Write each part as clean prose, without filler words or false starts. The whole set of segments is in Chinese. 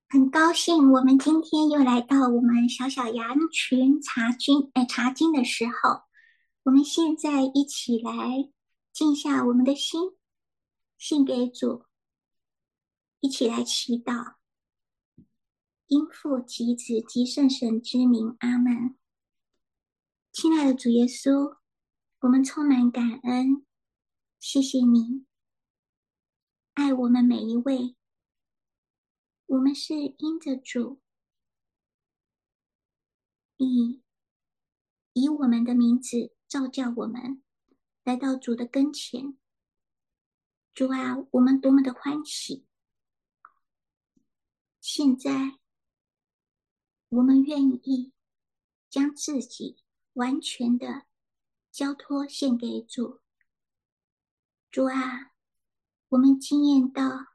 很高兴我们今天又来到我们小小羊群查经的时候，我们现在一起来静下我们的心，献给主，一起来祈祷。因父及子及圣神之名，阿们。亲爱的主耶稣，我们充满感恩，谢谢你爱我们每一位。我们是因着主，你以我们的名字召叫我们来到主的跟前。主啊，我们多么的欢喜！现在我们愿意将自己完全的交托献给主。主啊，我们经验到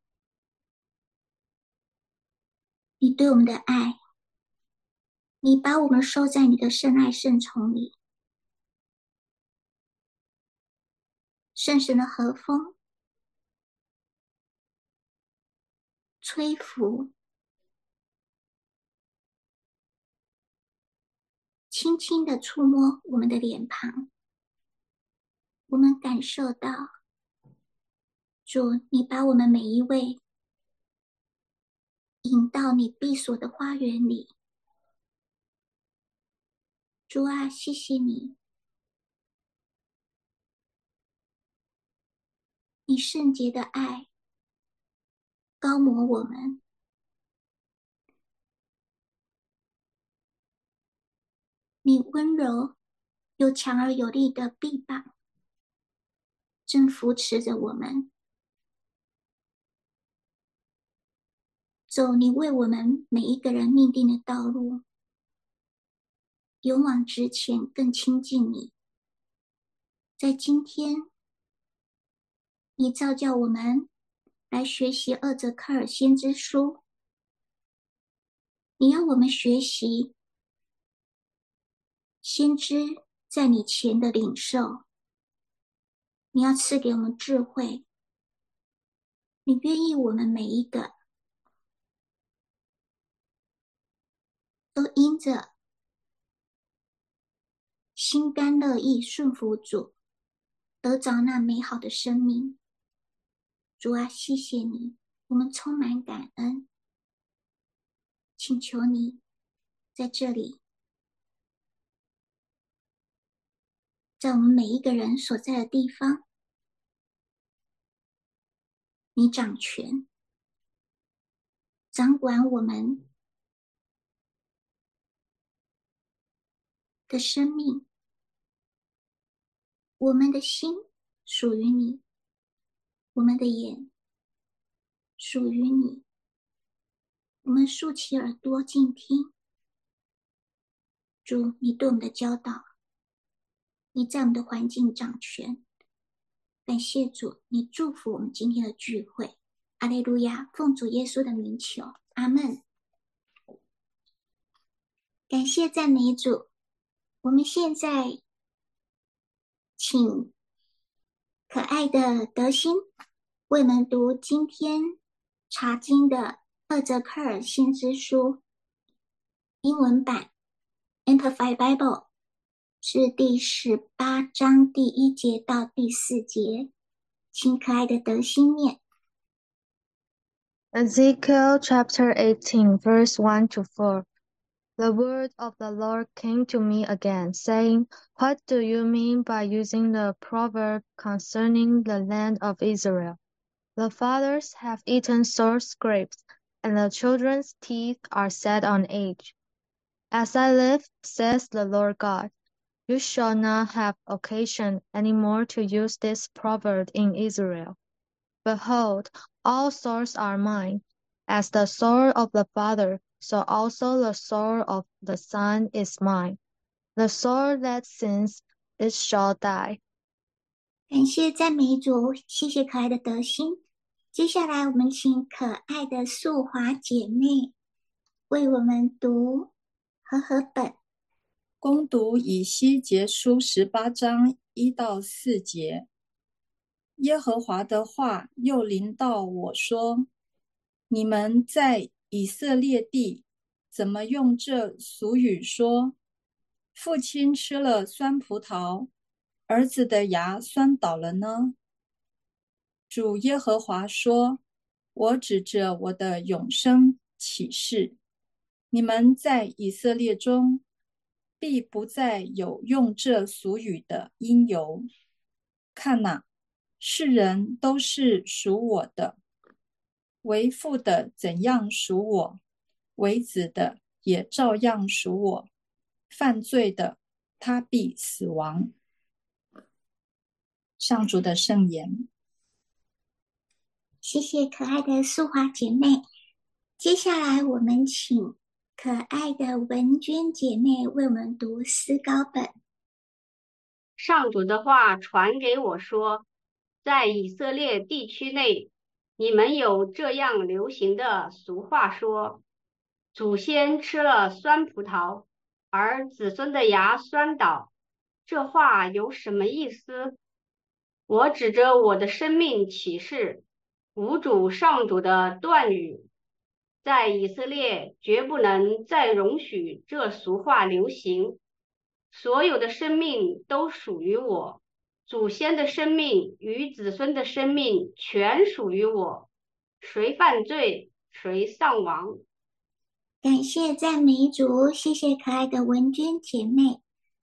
你对我们的爱，你把我们收在你的圣爱圣宠里。圣神的和风吹拂，轻轻的触摸我们的脸庞，我们感受到主，你把我们每一位引到你闭锁的花园里。主啊，谢谢你，你圣洁的爱高摩我们，你温柔又强而有力的臂膀正扶持着我们，走你为我们每一个人命定的道路，勇往直前，更亲近你。在今天，你召叫我们来学习厄则克尔先知书，你要我们学习先知在你前的领受，你要赐给我们智慧，你愿意我们每一个都因着心甘乐意顺服主，得着那美好的生命。主啊，谢谢你，我们充满感恩，请求你在这里，在我们每一个人所在的地方，你掌权，掌管我们的生命。我们的心属于你，我们的眼属于你，我们竖起耳朵静听。主，你对我们的教导，你在我们的环境掌权。感谢主，你祝福我们今天的聚会。阿利路亚，奉主耶稣的名求，阿们。感谢赞美主。我们现在请可爱的德心为我们读今天查经的厄则克尔先知书英文版 Amplified Bible， 是第18章第1节到第4节，请可爱的德心念。 Ezekiel chapter 18, verse 1 to 4. The word of the Lord came to me again, saying, What do you mean by using the proverb concerning the land of Israel? The fathers have eaten sour grapes, and the children's teeth are set on edge. As I live, says the Lord God, you shall not have occasion any more to use this proverb in Israel. Behold, all souls are mine. As the soul of the Father, so also the soul of the Son is mine. The soul that sins, it shall die. 感谢赞美主，谢谢可爱的德心。接下来我们请可爱的素华姐妹为我们读和合本。 攻读以西结书18章1到4节。耶和华的话又临到我说：你们在以色列地怎么用这俗语说：父亲吃了酸葡萄，儿子的牙酸倒了呢？主耶和华说：我指着我的永生起誓，你们在以色列中必不再有用这俗语的因由。看哪，世人都是属我的，为父的怎样属我，为子的也照样属我。犯罪的，他必死亡。上主的圣言。 谢谢可爱的素华姐妹。接下来我们请可爱的文娟姐妹为我们读诗稿本。 上主的话传给我说，在以色列地区内，你们有这样流行的俗话说：祖先吃了酸葡萄，而子孙的牙酸倒。这话有什么意思？我指着我的生命起誓，无主上主的断语，在以色列绝不能再容许这俗话流行。所有的生命都属于我，祖先的生命与子孙的生命全属于我，谁犯罪，谁丧亡。 感谢赞美主，谢谢可爱的文娟姐妹。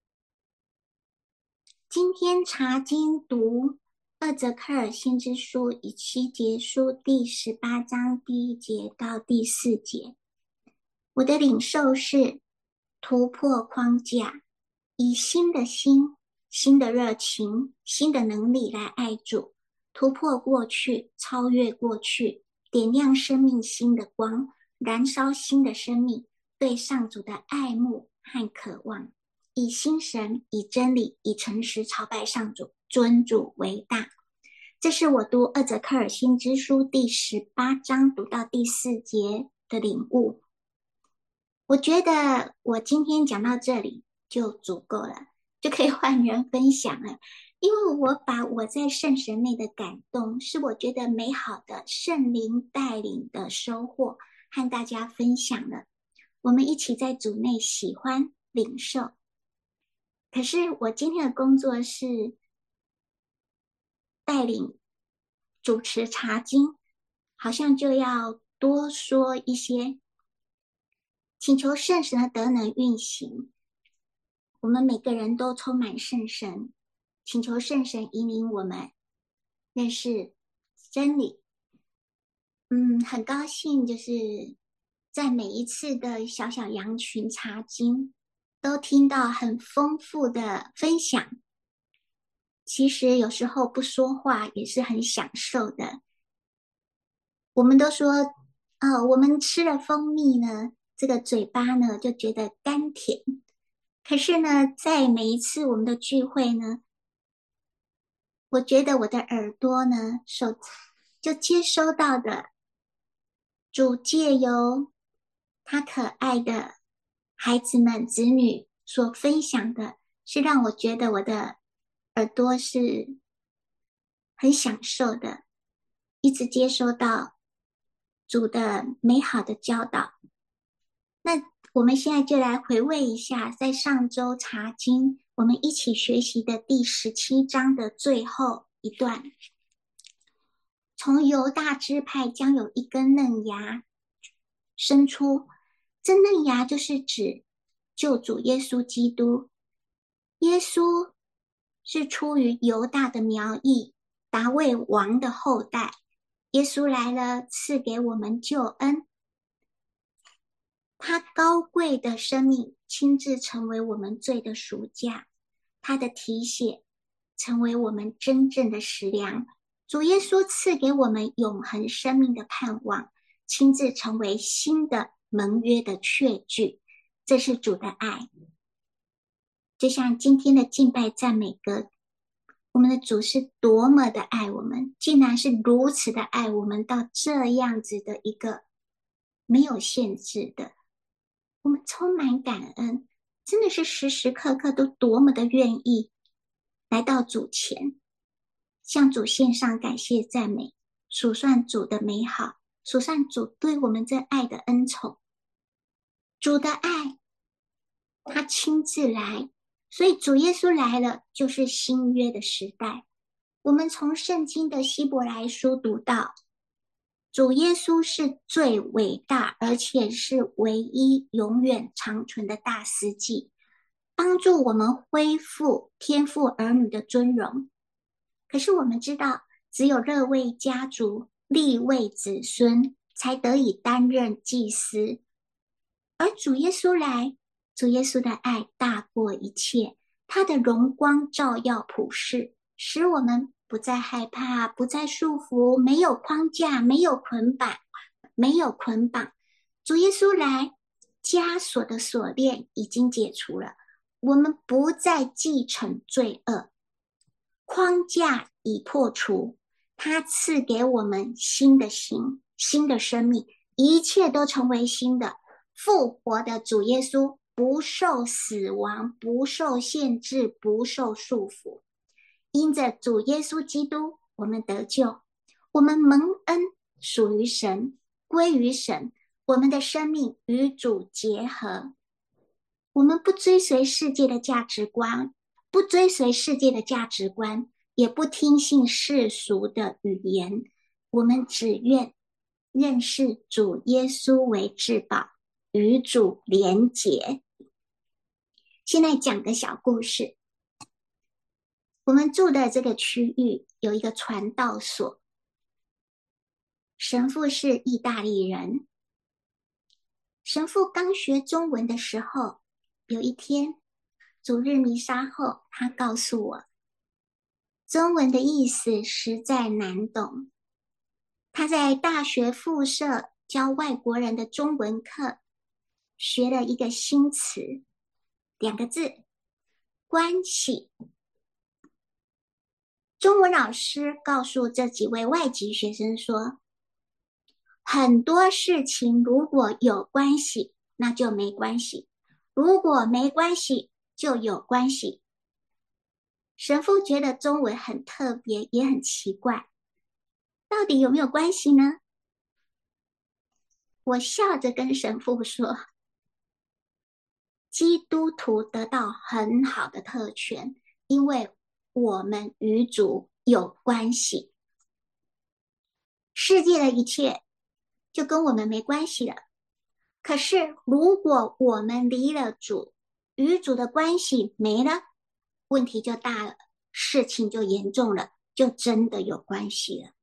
今天查经读二则克尔先知书以西结书第18章第1节到第4节。我的领受是突破框架，以新的心、新的热情、新的能力来爱主，突破过去，超越过去，点亮生命新的光，燃烧新的生命，对上主的爱慕和渴望，以心神、以真理、以诚实朝拜上主，尊主为大。这是我读二则克尔先知书第18章读到第4节的领悟。我觉得我今天讲到这里就足够了，就可以换人分享了。因为我把我在圣神内的感动，是我觉得美好的圣灵带领的收获，和大家分享了。我们一起在主内喜欢领受。可是我今天的工作是带领主持查经，好像就要多说一些，请求圣神的德能运行。我们每个人都充满圣神，请求圣神引领我们认识真理。很高兴就是在每一次的小小羊群查经都听到很丰富的分享。其实有时候不说话也是很享受的。我们都说我们吃了蜂蜜呢，这个嘴巴呢就觉得甘甜。可是呢，在每一次我们的聚会呢，我觉得我的耳朵呢就接收到的主借由他可爱的孩子们子女所分享的，是让我觉得我的耳朵是很享受的，一直接收到主的美好的教导。那我们现在就来回味一下，在上周查经我们一起学习的第17章的最后一段。从犹大支派将有一根嫩芽生出，这嫩芽就是指救主耶稣基督。耶稣是出于犹大的苗裔，达味王的后代。耶稣来了，赐给我们救恩。他高贵的生命亲自成为我们罪的赎价，他的体血成为我们真正的食粮。主耶稣赐给我们永恒生命的盼望，亲自成为新的盟约的确据。这是主的爱。就像今天的敬拜赞美歌，我们的主是多么的爱我们，竟然是如此的爱我们，到这样子的一个没有限制的，我们充满感恩，真的是时时刻刻都多么的愿意来到主前，向主献上感谢赞美，数算主的美好， 数上主对我们这爱的恩宠。主的爱，他亲自来，所以主耶稣来了，就是新约的时代。我们从圣经的希伯来书读到，主耶稣是最伟大，而且是唯一永远长存的大司祭，帮助我们恢复天父儿女的尊荣。可是我们知道，只有热卫家族、利未子孙才得以担任祭司，而主耶稣来，主耶稣的爱大过一切，他的荣光照耀普世，使我们不再害怕，不再束缚，没有框架，没有捆绑。主耶稣来，枷锁的锁链已经解除了，我们不再继承罪恶，框架已破除，他赐给我们新的心，新的生命，一切都成为新的。复活的主耶稣不受死亡，不受限制，不受束缚。因着主耶稣基督，我们得救，我们蒙恩，属于神，归于神，我们的生命与主结合。我们不追随世界的价值观，也不听信世俗的语言，我们只愿认识主耶稣为至宝，与主连结。现在讲个小故事。我们住的这个区域有一个传道所，神父是意大利人。神父刚学中文的时候，有一天主日弥撒后，他告诉我，中文的意思实在难懂。他在大学附设教外国人的中文课，学了一个新词，2个字，关系。中文老师告诉这几位外籍学生说，很多事情如果有关系，那就没关系；如果没关系，就有关系。神父觉得中文很特别，也很奇怪，到底有没有关系呢？我笑着跟神父说，基督徒得到很好的特权，因为我们与主有关系，世界的一切就跟我们没关系了。可是如果我们离了主，与主的关系没了，问题就大了，事情就严重了，就真的有关系了。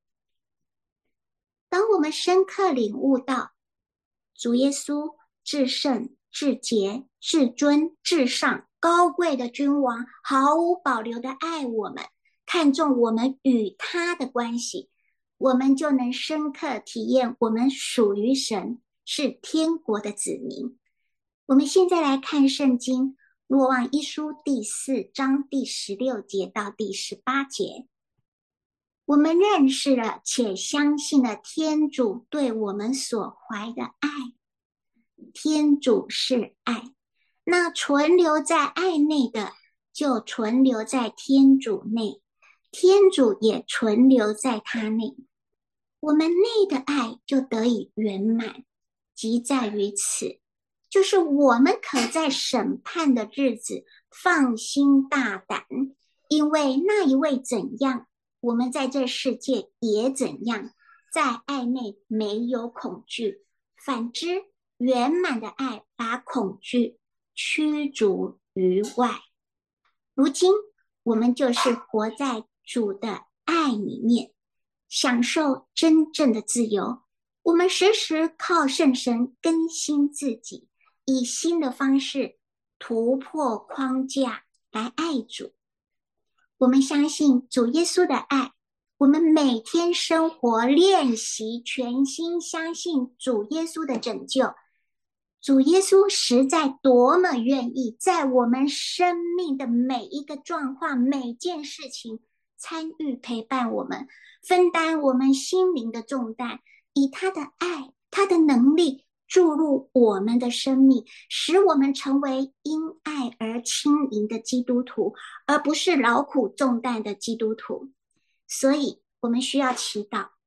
当我们深刻领悟到主耶稣至圣、至洁、至尊、至上、高贵的君王，毫无保留的爱我们，看重我们与他的关系，我们就能深刻体验我们属于神，是天国的子民。我们现在来看圣经若望一书第4章第16节到第18节。我们认识了且相信了天主对我们所怀的爱。天主是爱，那存留在爱内的，就存留在天主内，天主也存留在他内。我们内的爱就得以圆满，即在于此，就是我们可在审判的日子放心大胆，因为那一位怎样，我们在这世界也怎样，在爱内没有恐惧，反之，圆满的爱把恐惧驱逐于外。如今我们就是活在主的爱里面，享受真正的自由。我们时时靠圣神更新自己，以新的方式突破框架来爱主。我们相信主耶稣的爱，我们每天生活练习全心相信主耶稣的拯救。主耶稣实在多么愿意在我们生命的每一个状况、每件事情参与陪伴我们，分担我们心灵的重担，以他的爱、他的能力注入我们的生命，使我们成为因爱而轻盈的基督徒，而不是劳苦重担的基督徒。所以我们需要祈祷，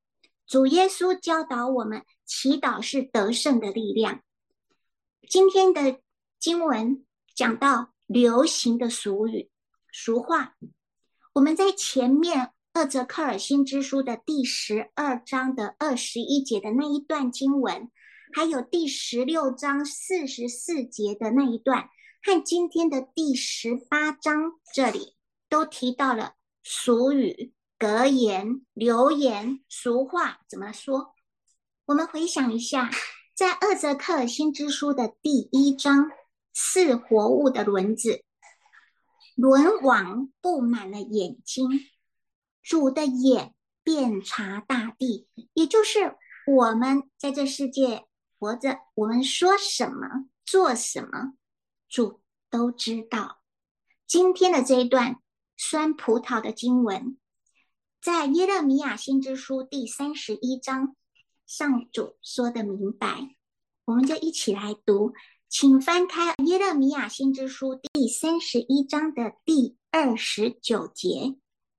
主耶稣教导我们，祈祷是得胜的力量。今天的经文讲到流行的俗语、俗话。我们在前面厄则克尔先知书的第12章的21节的那一段经文，还有第16章44节的那一段，和今天的第18章这里都提到了俗语、格言、流言、俗话怎么说。我们回想一下，在厄则克尔先知书的第1章，4活物的轮子，轮网布满了眼睛，主的眼遍察大地，也就是我们在这世界活着，我们说什么做什么，主都知道。今天的这一段酸葡萄的经文，在耶勒米亚先知书第31章，上主说的明白，我们就一起来读。请翻开耶勒米亚先知书第31章的第29节。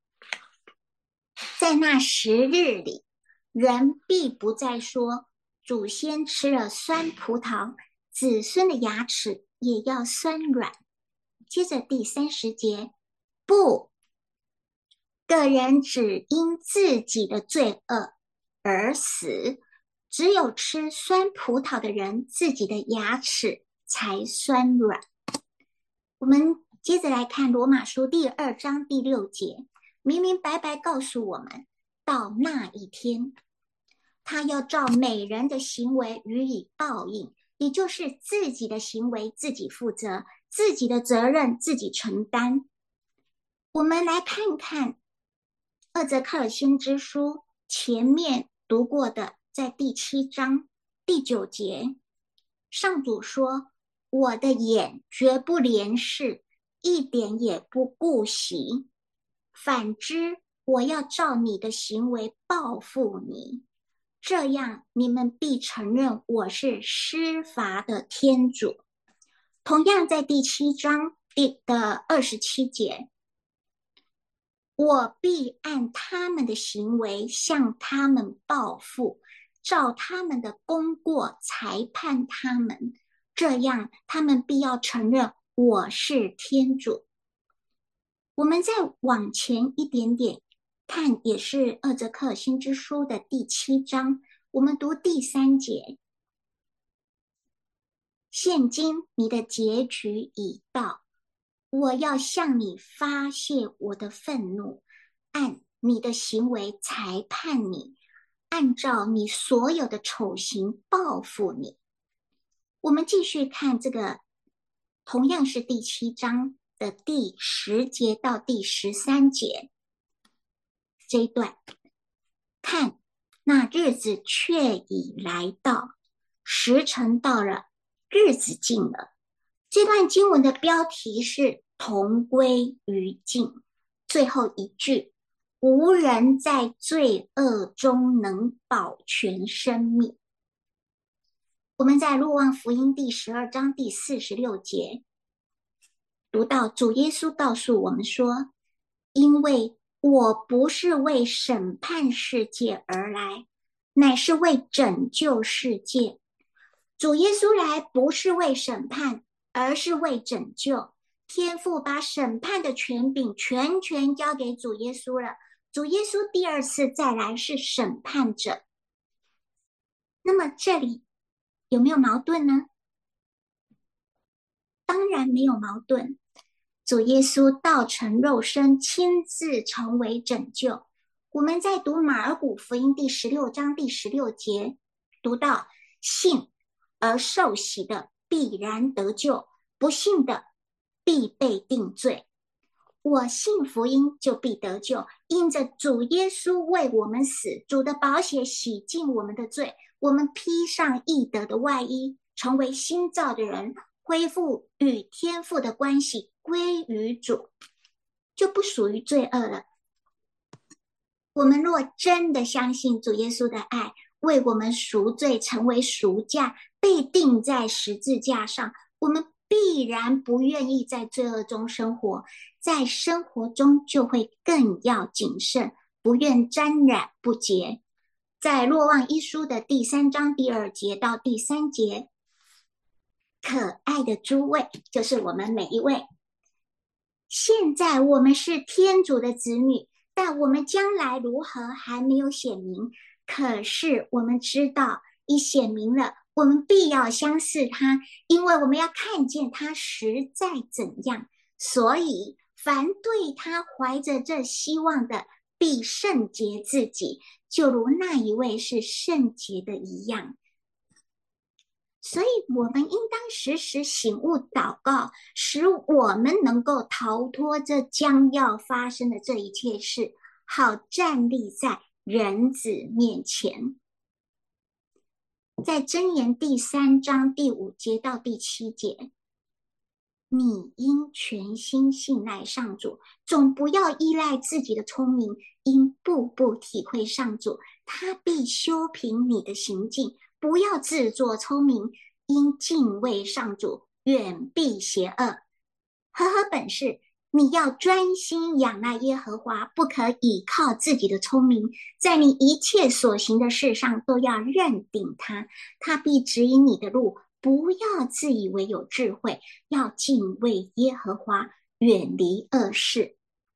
在那10日里，人必不再说，祖先吃了酸葡萄，子孙的牙齿也要酸软。接着第30节，不，个人只因自己的罪恶而死，只有吃酸葡萄的人，自己的牙齿才酸软。我们接着来看罗马书第2章第6节，明明白白告诉我们，到那一天，他要照每人的行为予以报应，也就是自己的行为自己负责，自己的责任自己承担。我们来看看厄则克尔先知书前面读过的，在第7章第9节，上主说，我的眼绝不怜视，一点也不顾惜，反之，我要照你的行为报复你，这样你们必承认我是施罚的天主。同样在第7章的27节，我必按他们的行为向他们报复，照他们的功过裁判他们，这样他们必要承认我是天主。我们再往前一点点看，也是厄则克尔先知书的第7章，我们读第3节。现今你的结局已到，我要向你发泄我的愤怒，按你的行为裁判你，按照你所有的丑行报复你。我们继续看这个，同样是第7章的第10节到第13节这一段，看，那日子却已来到，时辰到了，日子近了。这段经文的标题是同归于尽，最后一句，无人在罪恶中能保全生命。我们在若望福音第12章第46节读到，主耶稣告诉我们说，因为我不是为审判世界而来，乃是为拯救世界。主耶稣来不是为审判，而是为拯救。天父把审判的权柄全权交给主耶稣了，主耶稣第2次再来是审判者。那么这里有没有矛盾呢？当然没有矛盾。主耶稣道成肉身，亲自成为拯救。我们在读马尔谷福音第16章第16节读到，信而受洗的必然得救，不信的必被定罪。我信福音就必得救，因着主耶稣为我们死，主的宝血洗净我们的罪，我们披上义德的外衣，成为新造的人，恢复与天父的关系，归于主，就不属于罪恶了。我们若真的相信主耶稣的爱，为我们赎罪，成为赎价，被钉在十字架上，我们必然不愿意在罪恶中生活，在生活中就会更要谨慎，不愿沾染不洁。 在若望一书的第3章第2节到第3节，可爱的诸位，就是我们每一位。现在我们是天主的子女，但我们将来如何还没有显明。可是我们知道，一显明了，我们必要相似他，因为我们要看见他实在怎样。所以，凡对他怀着这希望的，必圣洁自己，就如那一位是圣洁的一样。所以我们应当时时醒悟祷告，使我们能够逃脱这将要发生的这一切事，好站立在人子面前。在箴言第3章第5节到第7节，你应全心信赖上主，总不要依赖自己的聪明，应步步体会上主，他必修平你的行径。不要自作聪明，应敬畏上主，远避邪恶。和合本是，你要专心仰赖耶和华，不可倚靠自己的聪明，在你一切所行的事上都要认定他，他必指引你的路。不要自以为有智慧，要敬畏耶和华，远离恶事。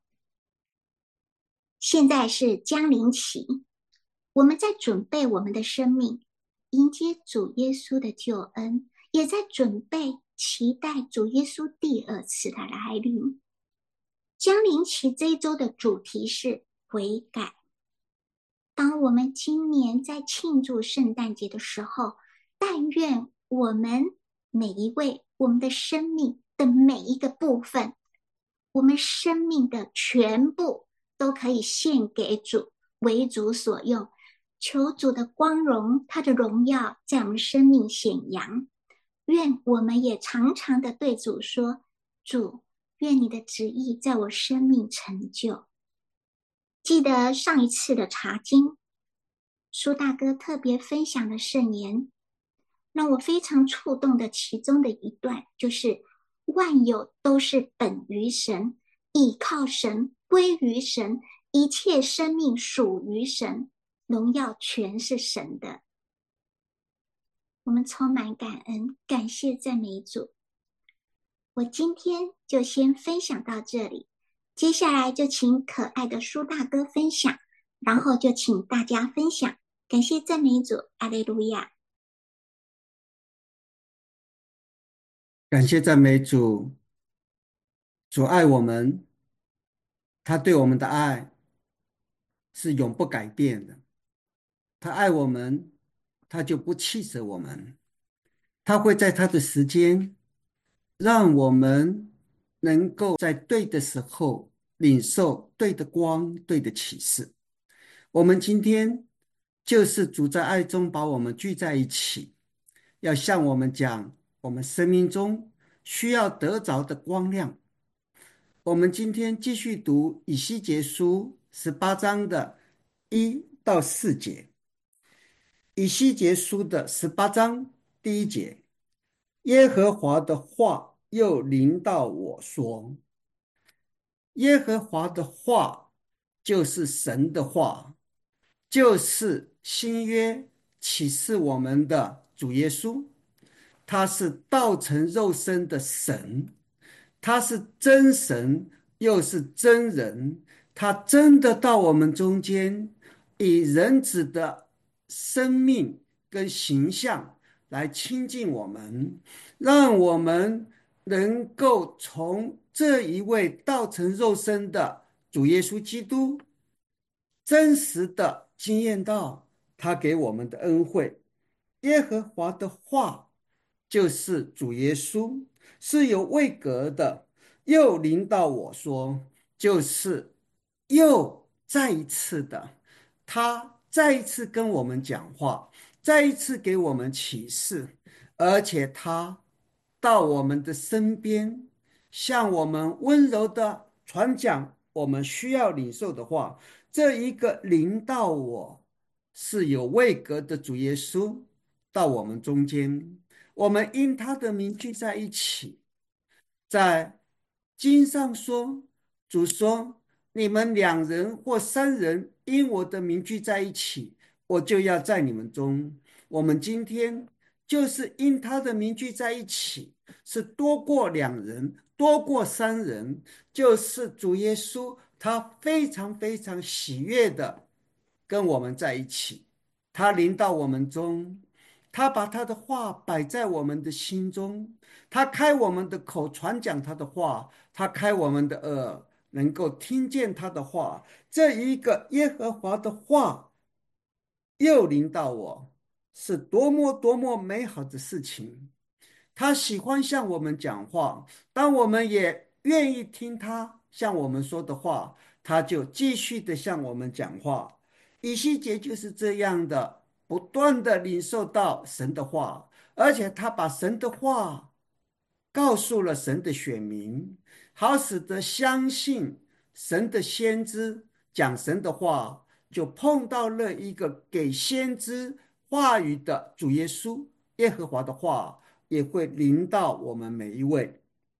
现在是将临期，我们在准备我们的生命，迎接主耶稣的救恩，也在准备期待主耶稣第2次的来临。将临期这一周的主题是悔改。当我们今年在庆祝圣诞节的时候，但愿我们每一位，我们的生命的每一个部分，我们生命的全部都可以献给主，为主所用。求主的光荣，他的荣耀在我们生命显扬。愿我们也常常的对主说，主，愿你的旨意在我生命成就。记得上一次的查经，苏大哥特别分享的圣言，让我非常触动的其中的一段，就是万有都是本于神，倚靠神，归于神，一切生命属于神，荣耀全是神的。我们充满感恩，感谢赞美主。我今天就先分享到这里，接下来就请可爱的苏大哥分享，然后就请大家分享。感谢赞美主，阿肋路亚。 感谢赞美主，主爱我们，他对我们的爱是永不改变的。他爱我们，他就不弃舍我们，他会在他的时间，让我们能够在对的时候领受对的光、对的启示。我们今天就是主在爱中把我们聚在一起，要向我们讲我们生命中需要得着的光亮。我们今天继续读以西结书18章的1到4节。以西结书的18章第1节，耶和华的话又临到我说。耶和华的话就是神的话，就是新约启示我们的主耶稣。他是道成肉身的神，他是真神又是真人，他真的到我们中间，以人子的生命跟形象来亲近我们，让我们能够从这一位道成肉身的主耶稣基督真实的经验到他给我们的恩惠。耶和华的话就是主耶稣，是有位格的，又临到我说，就是又再一次的，他再一次跟我们讲话，再一次给我们启示，而且他到我们的身边，向我们温柔的传讲我们需要领受的话。这一个临到我是有位格的主耶稣到我们中间，我们因他的名聚在一起。在经上说，主说，你们2人或3人因我的名聚在一起， 我就要在你们中。我们今天就是因他的名聚在一起，是多过2人，多过3人，就是主耶稣，他非常非常喜悦的跟我们在一起。他临到我们中，他把他的话摆在我们的心中，他开我们的口传讲他的话，他开我们的耳，能够听见他的话。这一个耶和华的话又临到我，是多么多么美好的事情。他喜欢向我们讲话，当我们也愿意听他向我们说的话，他就继续的向我们讲话。以西结就是这样的，不断的领受到神的话，而且他把神的话告诉了神的选民，好使得相信神的先知讲神的话，就碰到了一个给先知话语的主耶稣。耶和华的话也会临到我们每一位。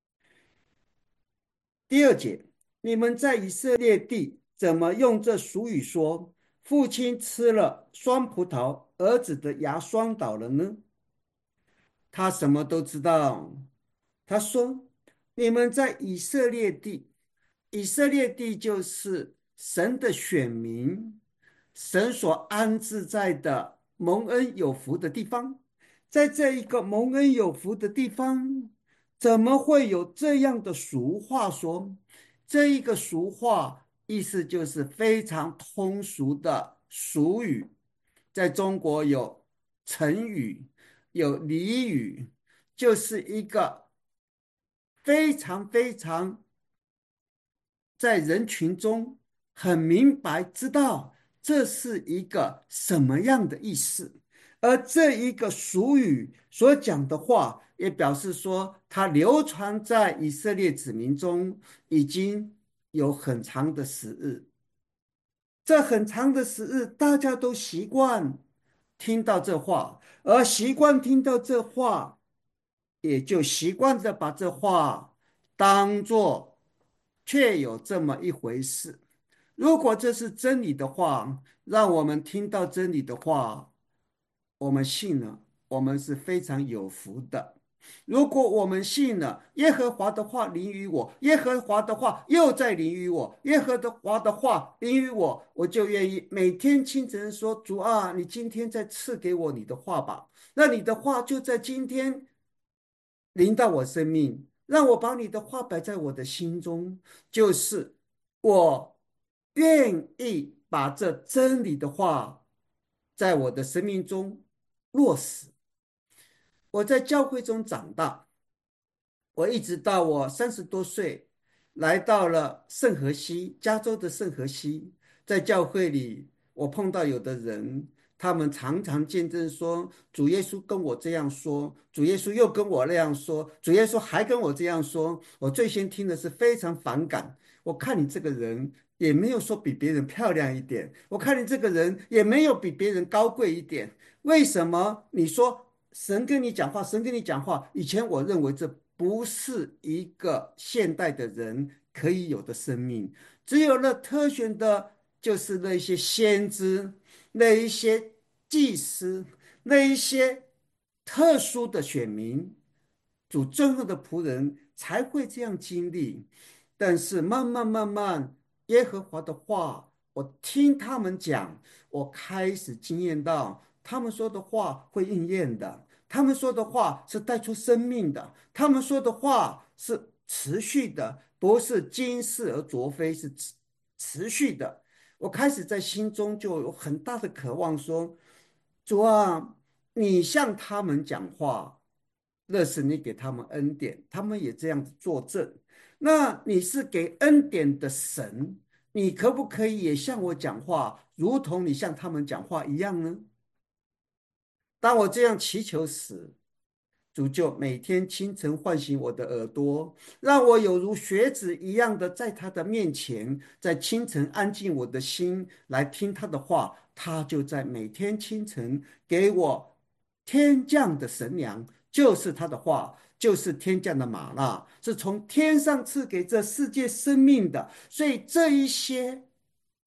第二节，你们在以色列地怎么用这俗语说：父亲吃了酸葡萄，儿子的牙酸倒了呢？他什么都知道。他说：你们在以色列地，以色列地就是神的选民，神所安置在的蒙恩有福的地方。在这一个蒙恩有福的地方，怎么会有这样的俗话说？这一个俗话意思就是非常通俗的俗语。在中国有成语，有俚语，就是一个非常非常在人群中很明白知道这是一个什么样的意思。而这一个俗语所讲的话，也表示说，它流传在以色列子民中已经有很长的时日。这很长的时日，大家都习惯听到这话，而习惯听到这话，也就习惯的把这话当作确有这么一回事。如果这是真理的话，让我们听到真理的话，我们信了，我们是非常有福的。如果我们信了耶和华的话临于我，耶和华的话又在临于我，耶和华的话临于我，我就愿意每天清晨说：主啊，你今天再赐给我你的话吧。那你的话就在今天临到我生命，让我把你的话摆在我的心中，就是我愿意把这真理的话在我的生命中落实。我在教会中长大，我一直到我30多岁，来到了圣荷西，加州的圣荷西。在教会里，我碰到有的人，他们常常见证说，主耶稣跟我这样说，主耶稣又跟我那样说，主耶稣还跟我这样说。我最先听的是非常反感。我看你这个人也没有说比别人漂亮一点，我看你这个人也没有比别人高贵一点，为什么你说神跟你讲话，神跟你讲话？以前我认为这不是一个现代的人可以有的生命，只有那特选的，就是那些先知，那一些祭司，那一些特殊的选民，主尊后的仆人才会这样经历。但是慢慢慢慢，耶和华的话，我听他们讲，我开始经验到，他们说的话会应验的，他们说的话是带出生命的，他们说的话是持续的，不是今世而昨非，是持续的。我开始在心中就有很大的渴望说，主啊，你向他们讲话，那是你给他们恩典，他们也这样子作证。那你是给恩典的神，你可不可以也向我讲话，如同你向他们讲话一样呢？当我这样祈求时，主就每天清晨唤醒我的耳朵，让我有如学子一样的在他的面前，在清晨安静我的心来听他的话。他就在每天清晨给我天降的神粮，就是他的话，就是天降的玛纳，是从天上赐给这世界生命的。所以这一些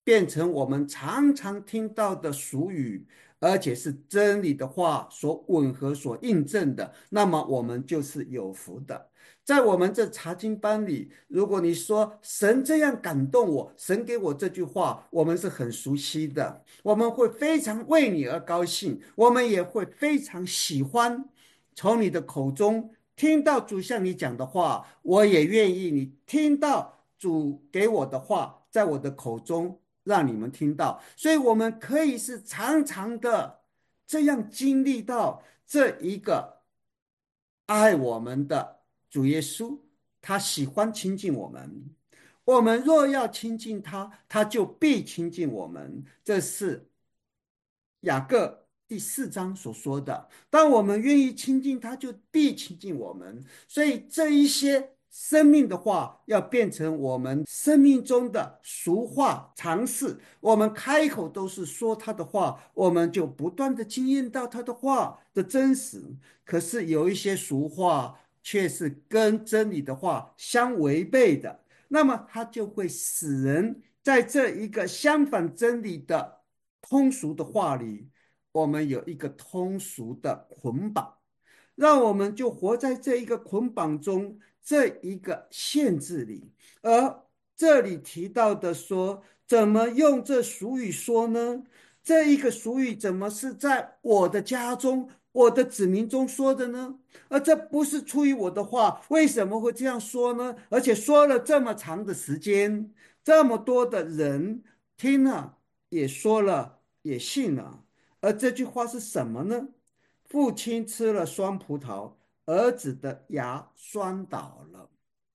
变成我们常常听到的俗语，而且是真理的话所吻合、所印证的，那么我们就是有福的。在我们这查经班里，如果你说神这样感动我，神给我这句话，我们是很熟悉的，我们会非常为你而高兴，我们也会非常喜欢从你的口中听到主向你讲的话，我也愿意你听到主给我的话，在我的口中让你们听到，所以我们可以是常常的这样经历到这一个爱我们的主耶稣，他喜欢亲近我们。我们若要亲近他，他就必亲近我们。这是雅各第4章所说的。当我们愿意亲近他，就必亲近我们。所以这一些生命的话，要变成我们生命中的俗话常识。我们开口都是说他的话，我们就不断的经验到他的话的真实。可是有一些俗话却是跟真理的话相违背的，那么它就会使人在这一个相反真理的通俗的话里，我们有一个通俗的捆绑，让我们就活在这一个捆绑中，这一个限制里。而这里提到的说，怎么用这俗语说呢？这一个俗语怎么是在我的家中、我的子民中说的呢？而这不是出于我的话，为什么会这样说呢？而且说了这么长的时间，这么多的人听了，也说了，也信了。而这句话是什么呢？父亲吃了酸葡萄，儿子的牙酸倒了。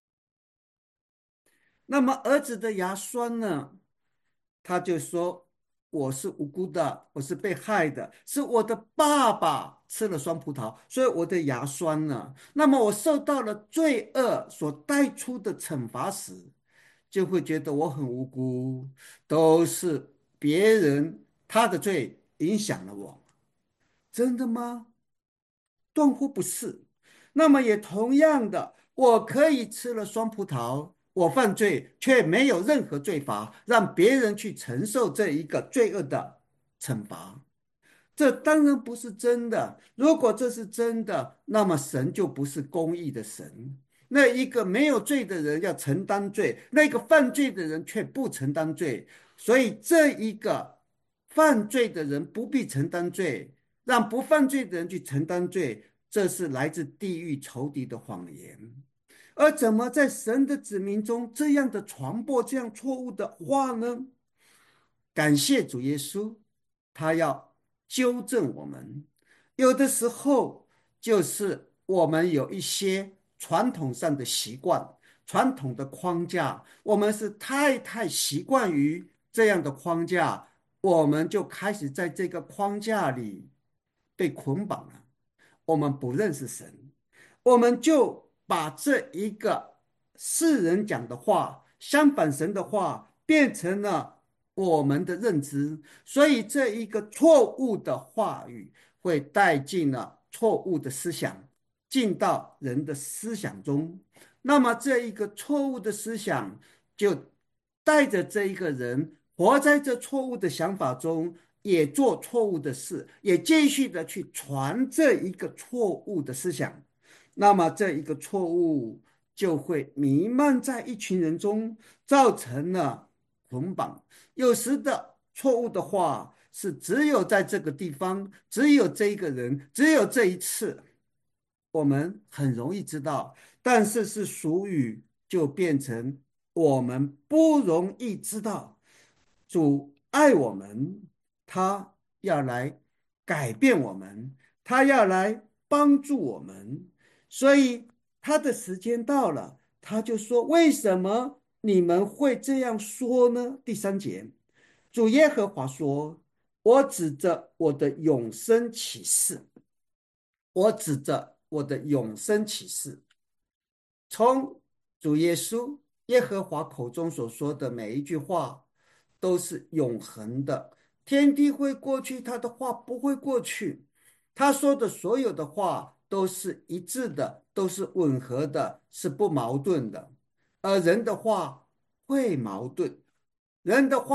那么儿子的牙酸呢？他就说：“我是无辜的，我是被害的，是我的爸爸吃了酸葡萄，所以我的牙酸了。那么我受到了罪恶所带出的惩罚时，就会觉得我很无辜，都是别人他的罪影响了我。真的吗？断乎不是。那么也同样的，我可以吃了酸葡萄，我犯罪却没有任何罪罚，让别人去承受这一个罪恶的惩罚。这当然不是真的。如果这是真的，那么神就不是公义的神。那一个没有罪的人要承担罪，那个犯罪的人却不承担罪。所以这一个犯罪的人不必承担罪，让不犯罪的人去承担罪，这是来自地狱仇敌的谎言。而怎么在神的子民中这样的传播这样错误的话呢？感谢主耶稣，他要纠正我们。有的时候就是我们有一些传统上的习惯、传统的框架，我们是太习惯于这样的框架，我们就开始在这个框架里被捆绑了。我们不认识神，我们就把这一个世人讲的话，相反神的话，变成了我们的认知，所以这一个错误的话语会带进了错误的思想，进到人的思想中。那么这一个错误的思想就带着这一个人活在这错误的想法中，也做错误的事，也继续的去传这一个错误的思想。那么这一个错误就会弥漫在一群人中，造成了捆绑。有时的错误的话是只有在这个地方，只有这一个人，只有这一次，我们很容易知道，但是是俗语就变成我们不容易知道。主爱我们，他要来改变我们，他要来帮助我们，所以他的时间到了，他就说：为什么你们会这样说呢？第3节，主耶和华说：我指着我的永生启示，我指着我的永生启示，从主耶稣耶和华口中所说的每一句话都是永恒的。天地会过去，他的话不会过去。他说的所有的话都是一致的，都是吻合的，是不矛盾的。而人的话会矛盾，人的话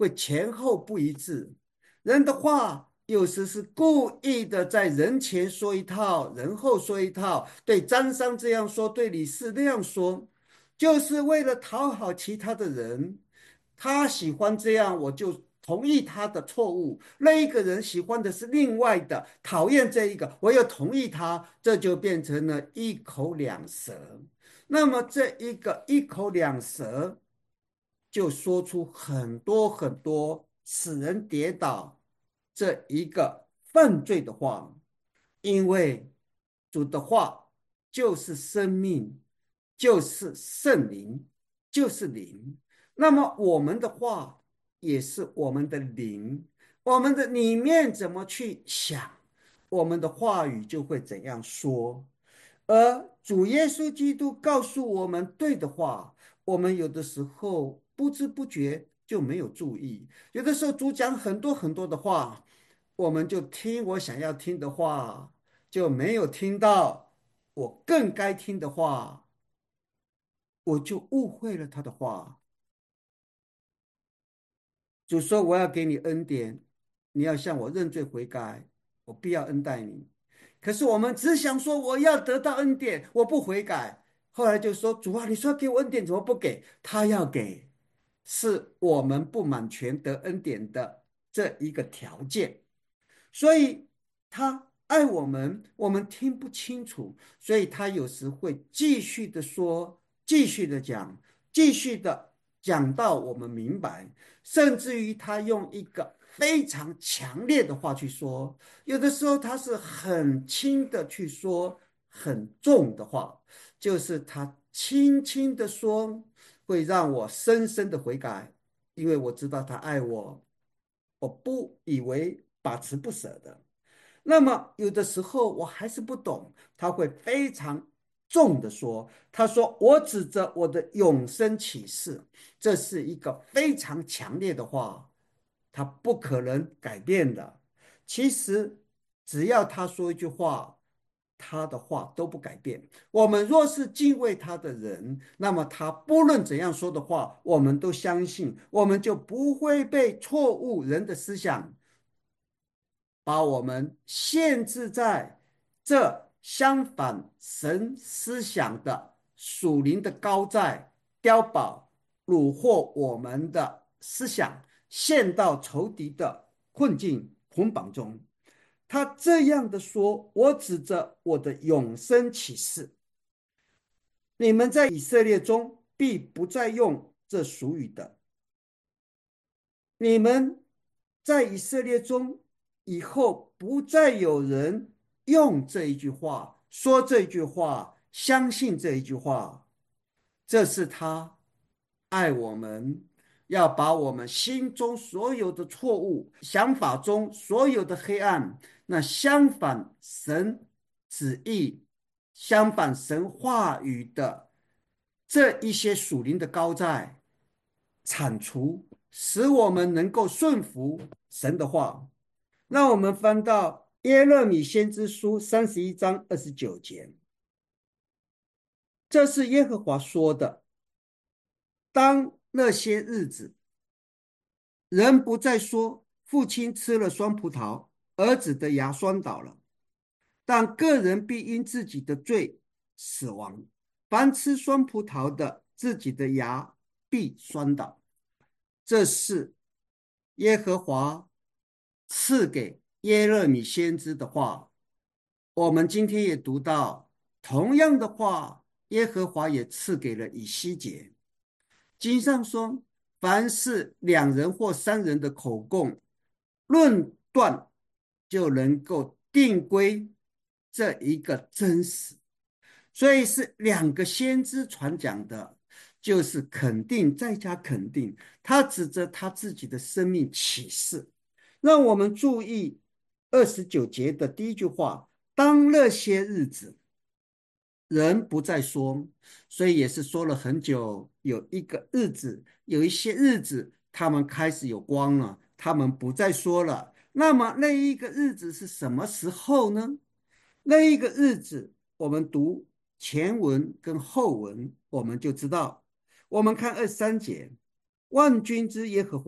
会前后不一致。人的话有时是故意的，在人前说一套，人后说一套，对张三这样说，对李四那样说，就是为了讨好其他的人。他喜欢这样，我就同意他的错误；那一个人喜欢的是另外的，讨厌这一个，我又同意他，这就变成了一口两舌。那么这一个一口两舌，就说出很多很多使人跌倒这一个犯罪的话。因为主的话就是生命，就是圣灵，就是灵。那么我们的话也是我们的灵，我们的里面怎么去想，我们的话语就会怎样说。而主耶稣基督告诉我们对的话，我们有的时候不知不觉就没有注意。有的时候主讲很多很多的话，我们就听我想要听的话，就没有听到我更该听的话，我就误会了他的话。主说我要给你恩典，你要向我认罪悔改，我必要恩待你。可是我们只想说我要得到恩典，我不悔改。后来就说主啊，你说给我恩典，怎么不给？他要给，是我们不满全得恩典的这一个条件。所以他爱我们，我们听不清楚，所以他有时会继续的说，继续的讲，继续的讲到我们明白，甚至于他用一个非常强烈的话去说，有的时候他是很轻的去说，很重的话，就是他轻轻的说，会让我深深的悔改，因为我知道他爱我，我不以为把持不舍的。那么有的时候我还是不懂，他会非常重的说，他说我指着我的永生启示，这是一个非常强烈的话，他不可能改变的。其实只要他说一句话，他的话都不改变。我们若是敬畏他的人，那么他不论怎样说的话，我们都相信，我们就不会被错误人的思想把我们限制在这相反神思想的属灵的高寨碉堡，虏获我们的思想，陷到仇敌的困境捆绑中。他这样的说，我指着我的永生启示，你们在以色列中必不再用这俗语的，你们在以色列中以后不再有人用这一句话，说这句话，相信这一句话。这是他爱我们，要把我们心中所有的错误想法中所有的黑暗，那相反神旨意、相反神话语的这一些属灵的高寨铲除，使我们能够顺服神的话。让我们翻到耶勒米先知书31章29节，这是耶和华说的：当那些日子，人不再说父亲吃了酸葡萄，儿子的牙酸倒了，但个人必因自己的罪死亡。凡吃酸葡萄的，自己的牙必酸倒。这是耶和华赐给耶勒米先知的话。我们今天也读到同样的话，耶和华也赐给了以西结。经上说，凡是两人或三人的口供论断，就能够定归这一个真实。所以是两个先知传讲的，就是肯定再加肯定，他指着他自己的生命启示。让我们注意29节的第一句话，当那些日子，人不再说，所以也是说了很久，有一个日子，有一些日子他们开始有光了，他们不再说了。那么那一个日子是什么时候呢？那一个日子我们读前文跟后文我们就知道。我们看23节，万军之耶和华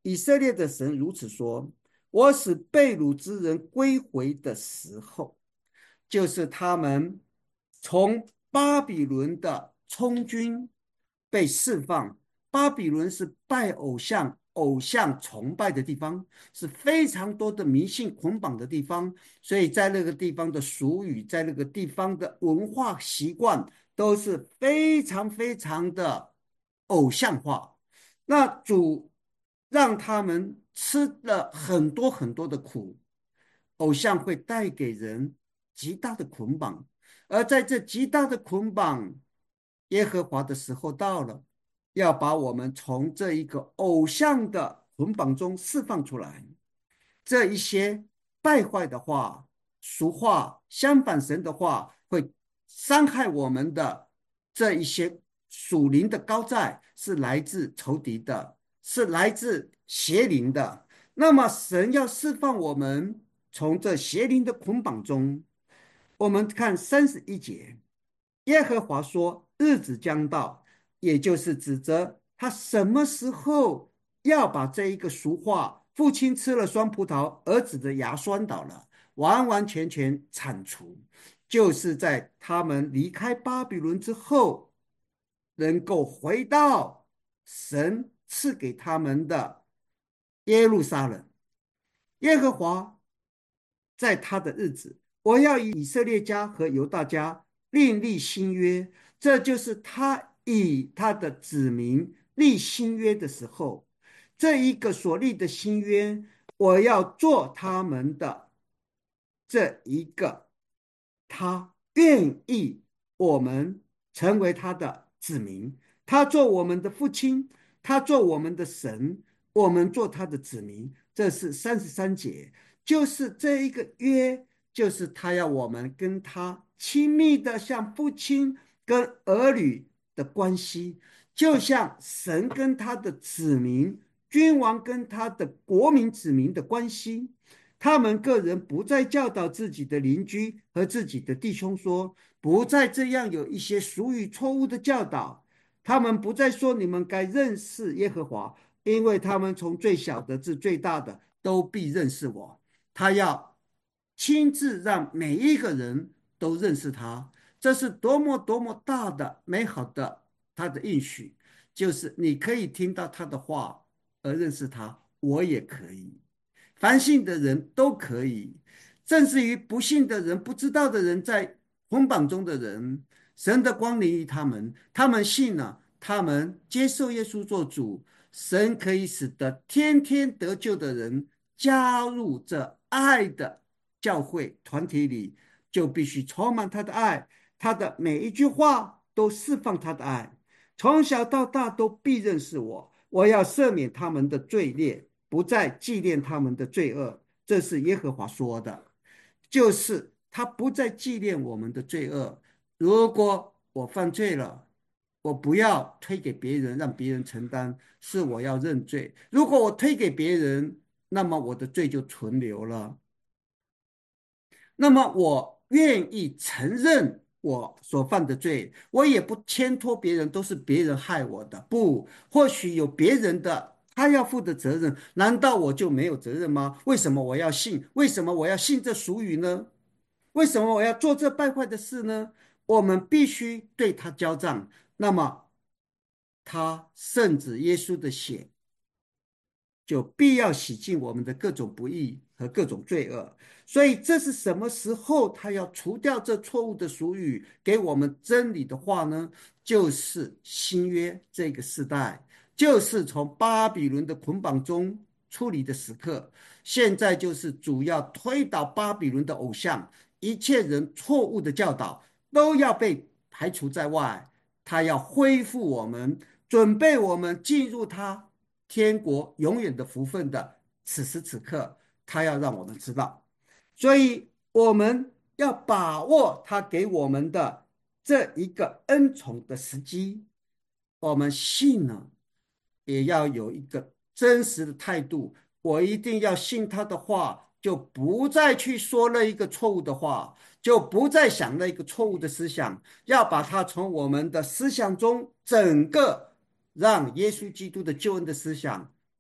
以色列的神如此说：我使被掳之人归回的时候，就是他们从巴比伦的充军被释放。巴比伦是拜偶像、偶像崇拜的地方，是非常多的迷信捆绑的地方，所以在那个地方的俗语，在那个地方的文化习惯都是非常非常的偶像化。那主让他们吃了很多很多的苦，偶像会带给人极大的捆绑，而在这极大的捆绑，耶和华的时候到了，要把我们从这一个偶像的捆绑中释放出来。这一些败坏的话、俗话、相反神的话，会伤害我们的这一些属灵的高债，是来自仇敌的，是来自邪灵的。那么神要释放我们从这邪灵的捆绑中。我们看31节，耶和华说：日子将到，也就是指着他什么时候要把这一个俗话，父亲吃了酸葡萄，儿子的牙酸倒了，完完全全铲除，就是在他们离开巴比伦之后，能够回到神赐给他们的耶路撒冷。耶和华在他的日子，我要以以色列家和犹大家另立新约，这就是他以他的子民立新约的时候，这一个所立的新约，我要做他们的这一个，他愿意我们成为他的子民，他做我们的父亲，他做我们的神，我们做他的子民。这是33节，就是这一个约，就是他要我们跟他亲密的像父亲跟儿女的关系，就像神跟他的子民，君王跟他的国民子民的关系。他们个人不再教导自己的邻居和自己的弟兄说，不再这样有一些俗语错误的教导。他们不再说你们该认识耶和华，因为他们从最小的至最大的都必认识我。他要亲自让每一个人都认识他，这是多么多么大的美好的他的应许，就是你可以听到他的话而认识他，我也可以。凡信的人都可以，甚至于不信的人、不知道的人，在捆绑中的人，神的光临于他们，他们信了，他们接受耶稣做主，神可以使得天天得救的人加入这爱的教会团体里，就必须充满他的爱，他的每一句话都释放他的爱，从小到大都必认识我，我要赦免他们的罪孽，不再纪念他们的罪恶。这是耶和华说的，就是他不再纪念我们的罪恶。如果我犯罪了，我不要推给别人，让别人承担，是我要认罪。如果我推给别人，那么我的罪就存留了。那么我愿意承认我所犯的罪，我也不牵拖别人，都是别人害我的。不，或许有别人的他要负的责任，难道我就没有责任吗？为什么我要信？为什么我要信这俗语呢？为什么我要做这败坏的事呢？我们必须对他交账。那么他圣子耶稣的血就必要洗净我们的各种不义和各种罪恶。所以这是什么时候他要除掉这错误的俗语，给我们真理的话呢？就是新约这个时代，就是从巴比伦的捆绑中出离的时刻。现在就是主要推倒巴比伦的偶像，一切人错误的教导都要被排除在外。他要恢复我们，准备我们进入他天国永远的福分的此时此刻，他要让我们知道，所以我们要把握他给我们的这一个恩宠的时机。我们信了，也要有一个真实的态度。我一定要信他的话，就不再去说了一个错误的话，就不再想了一个错误的思想，要把它从我们的思想中整个让耶稣基督的救恩的思想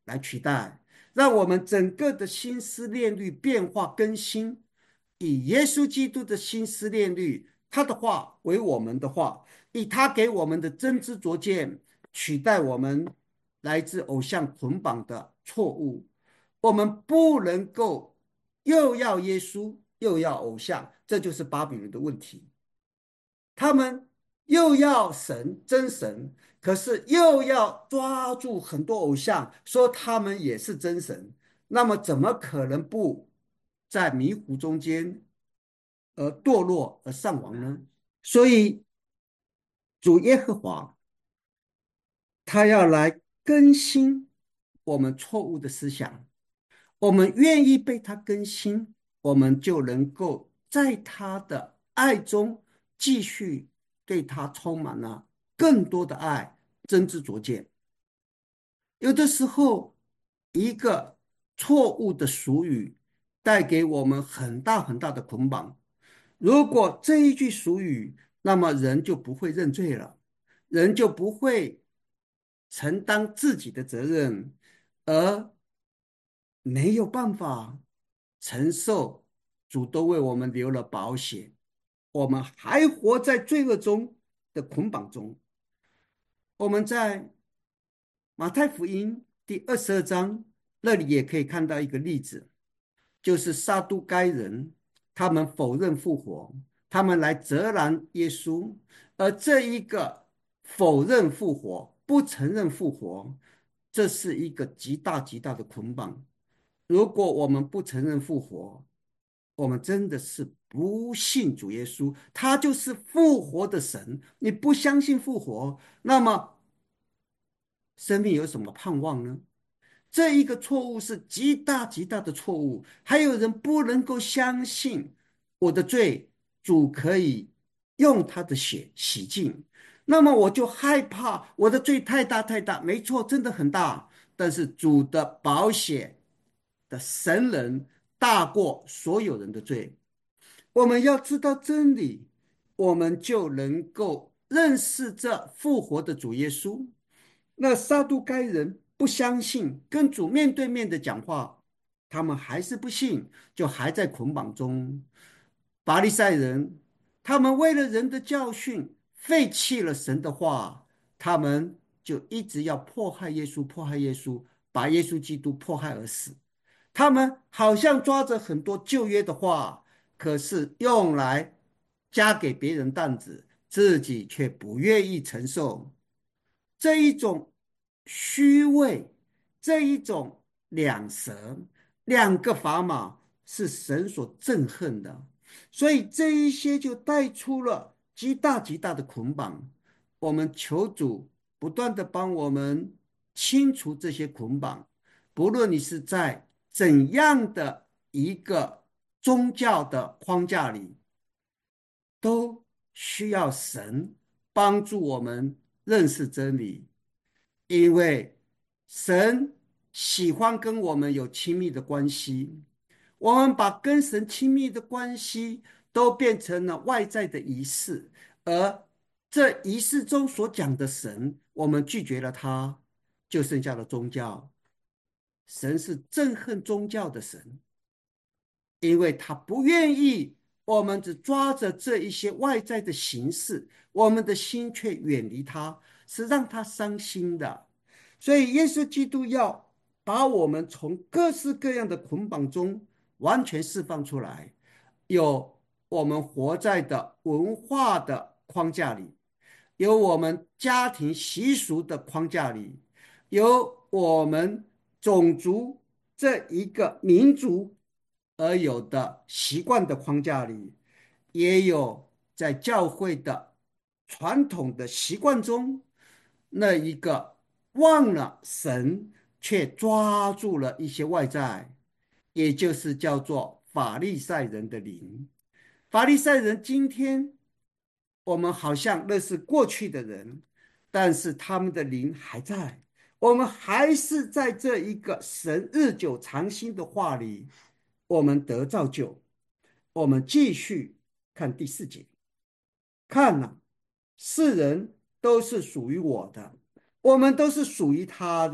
来取代，让我们整个的心思念虑变化更新，以耶稣基督的心思念虑，他的话为我们的话，以他给我们的真知灼见取代我们来自偶像捆绑的错误。我们不能够又要耶稣又要偶像，这就是巴比伦的问题。他们又要神真神，可是又要抓住很多偶像，说他们也是真神，那么怎么可能不在迷糊中间而堕落而丧亡呢？所以主耶和华他要来更新我们错误的思想，我们愿意被他更新，我们就能够在他的爱中继续对他充满了更多的爱，真知灼见。有的时候，一个错误的俗语带给我们很大很大的捆绑。如果这一句俗语，那么人就不会认罪了，人就不会承担自己的责任，而没有办法承受主都为我们留了保险，我们还活在罪恶中的捆绑中。我们在马太福音第22章那里也可以看到一个例子，就是撒都该人，他们否认复活，他们来责难耶稣，而这一个否认复活、不承认复活，这是一个极大极大的捆绑。如果我们不承认复活，我们真的是不信主耶稣，他就是复活的神。你不相信复活，那么生命有什么盼望呢？这一个错误是极大极大的错误。还有人不能够相信我的罪，主可以用他的血洗净，那么我就害怕我的罪太大太大。没错，真的很大，但是主的宝血的神人大过所有人的罪。我们要知道真理，我们就能够认识这复活的主耶稣。那撒都该人不相信，跟主面对面的讲话，他们还是不信，就还在捆绑中。法利赛人，他们为了人的教训，废弃了神的话，他们就一直要迫害耶稣，迫害耶稣，把耶稣基督迫害而死。他们好像抓着很多旧约的话，可是用来加给别人担子，自己却不愿意承受。这一种虚伪，这一种两舌，两个砝码是神所憎恨的。所以这一些就带出了极大极大的捆绑。我们求主不断的帮我们清除这些捆绑，不论你是在怎样的一个宗教的框架里，都需要神帮助我们认识真理。因为神喜欢跟我们有亲密的关系，我们把跟神亲密的关系都变成了外在的仪式，而这仪式中所讲的神，我们拒绝了他，就剩下了宗教。神是憎恨宗教的神，因为他不愿意我们只抓着这一些外在的形式，我们的心却远离他，是让他伤心的。所以耶稣基督要把我们从各式各样的捆绑中完全释放出来，有我们活在的文化的框架里，有我们家庭习俗的框架里，有我们种族这一个民族而有的习惯的框架里，也有在教会的传统的习惯中那一个忘了神却抓住了一些外在，也就是叫做法利赛人的灵。法利赛人今天我们好像那是过去的人，但是他们的灵还在，我们还是在这一个神日久长新的话里，我们得造就。我们继续看第4节，看了，世人都是属于我的，我们都是属于他的，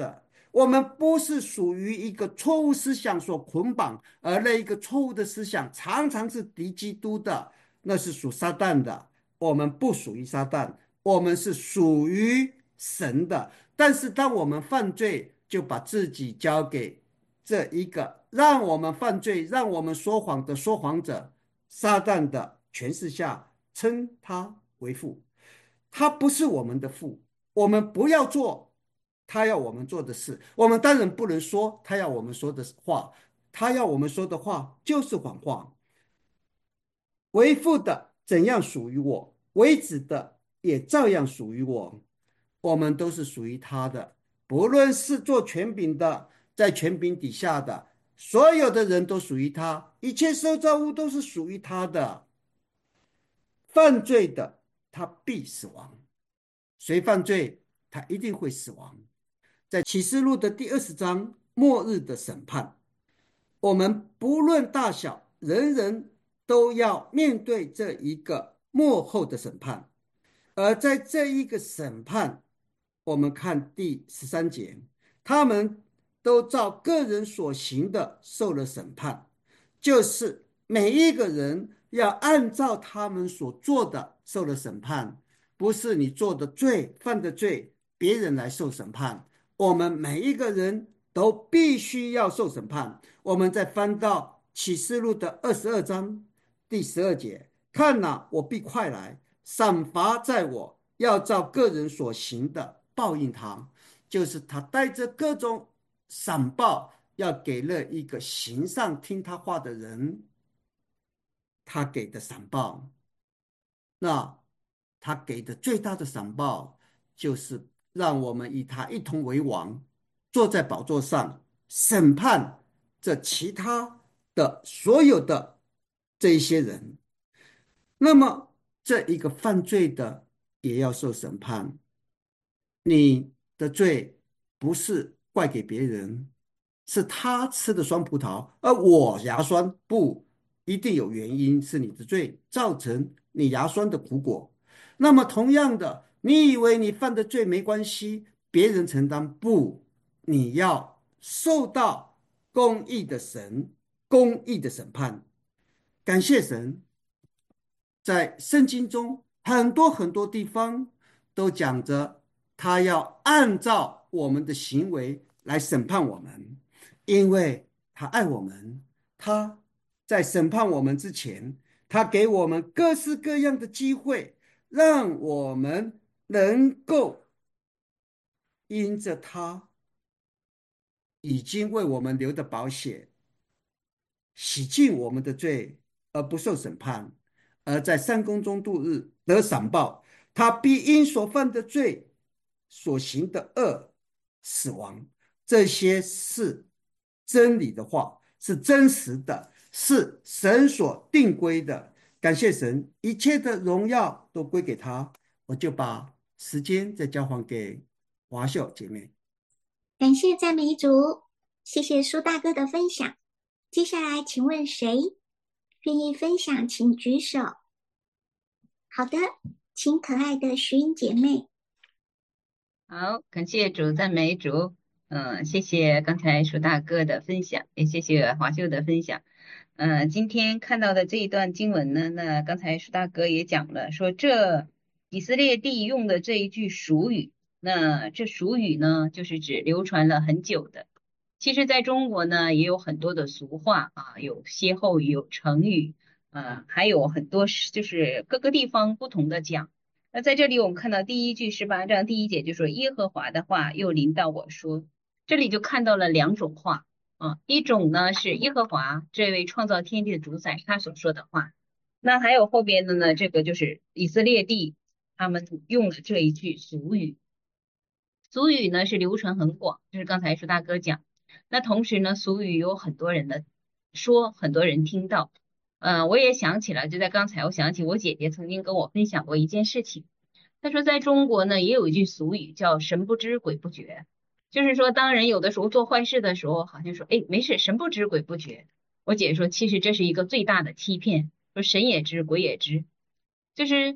我们不是属于一个错误思想所捆绑，而那一个错误的思想常常是敌基督的，那是属撒旦的。我们不属于撒旦，我们是属于神的。但是当我们犯罪，就把自己交给这一个让我们犯罪、让我们说谎的说谎者撒旦的权势下，称他为父。他不是我们的父，我们不要做他要我们做的事，我们当然不能说他要我们说的话，他要我们说的话就是谎话。为父的怎样属于我，为子的也照样属于我，我们都是属于他的。不论是做权柄的，在权柄底下的，所有的人都属于他，一切受造物都是属于他的。犯罪的，他必死亡。谁犯罪，他一定会死亡。在启示录的第20章，末日的审判，我们不论大小，人人都要面对这一个末后的审判。而在这一个审判，我们看第13节，他们都照个人所行的受了审判，就是每一个人要按照他们所做的受了审判，不是你做的罪、犯的罪，别人来受审判。我们每一个人都必须要受审判。我们再翻到启示录的22章第12节，看哪，我必快来，赏罚在我，要照个人所行的报应他。就是他带着各种赏报，要给了一个行上听他话的人，他给的赏报。那他给的最大的赏报，就是让我们与他一同为王，坐在宝座上审判这其他的所有的这一些人。那么这一个犯罪的也要受审判。你的罪不是怪给别人，是他吃的酸葡萄，而我牙酸，不一定有原因，是你的罪造成你牙酸的苦果。那么同样的，你以为你犯的罪没关系，别人承担，不，你要受到公义的神公义的审判。感谢神，在圣经中很多很多地方都讲着，他要按照我们的行为来审判我们，因为他爱我们。他在审判我们之前，他给我们各式各样的机会，让我们能够因着他已经为我们流的宝血洗净我们的罪，而不受审判，而在三宫中度日得赏报。他必因所犯的罪、所行的恶死亡。这些是真理的话，是真实的，是神所定规的。感谢神，一切的荣耀都归给他。我就把时间再交还给华秀姐妹。 感谢赞美主，谢谢苏大哥的分享。接下来，请问谁愿意分享，请举手。好的，请可爱的徐英姐妹。 好，感谢主，赞美主。谢谢刚才舒大哥的分享，也谢谢华秀的分享。今天看到的这一段经文呢，那刚才舒大哥也讲了，说这以色列地用的这一句俗语，那这俗语呢，就是指流传了很久的。其实在中国呢，也有很多的俗话啊，有歇后语，有成语，还有很多就是各个地方不同的讲。那在这里我们看到第一句18章第1节就说耶和华的话又临到我说，这里就看到了两种话啊，一种呢是耶和华这位创造天地的主宰他所说的话，那还有后边的呢，这个就是以色列地他们用的这一句俗语。俗语呢是流传很广，就是刚才舒大哥讲。那同时呢，俗语有很多人的说，很多人听到。我也想起了，就在刚才，我想起我姐姐曾经跟我分享过一件事情。她说，在中国呢，也有一句俗语叫“神不知鬼不觉”，就是说，当人有的时候做坏事的时候，好像说，哎，没事，神不知鬼不觉。我姐说，其实这是一个最大的欺骗，说神也知，鬼也知。就是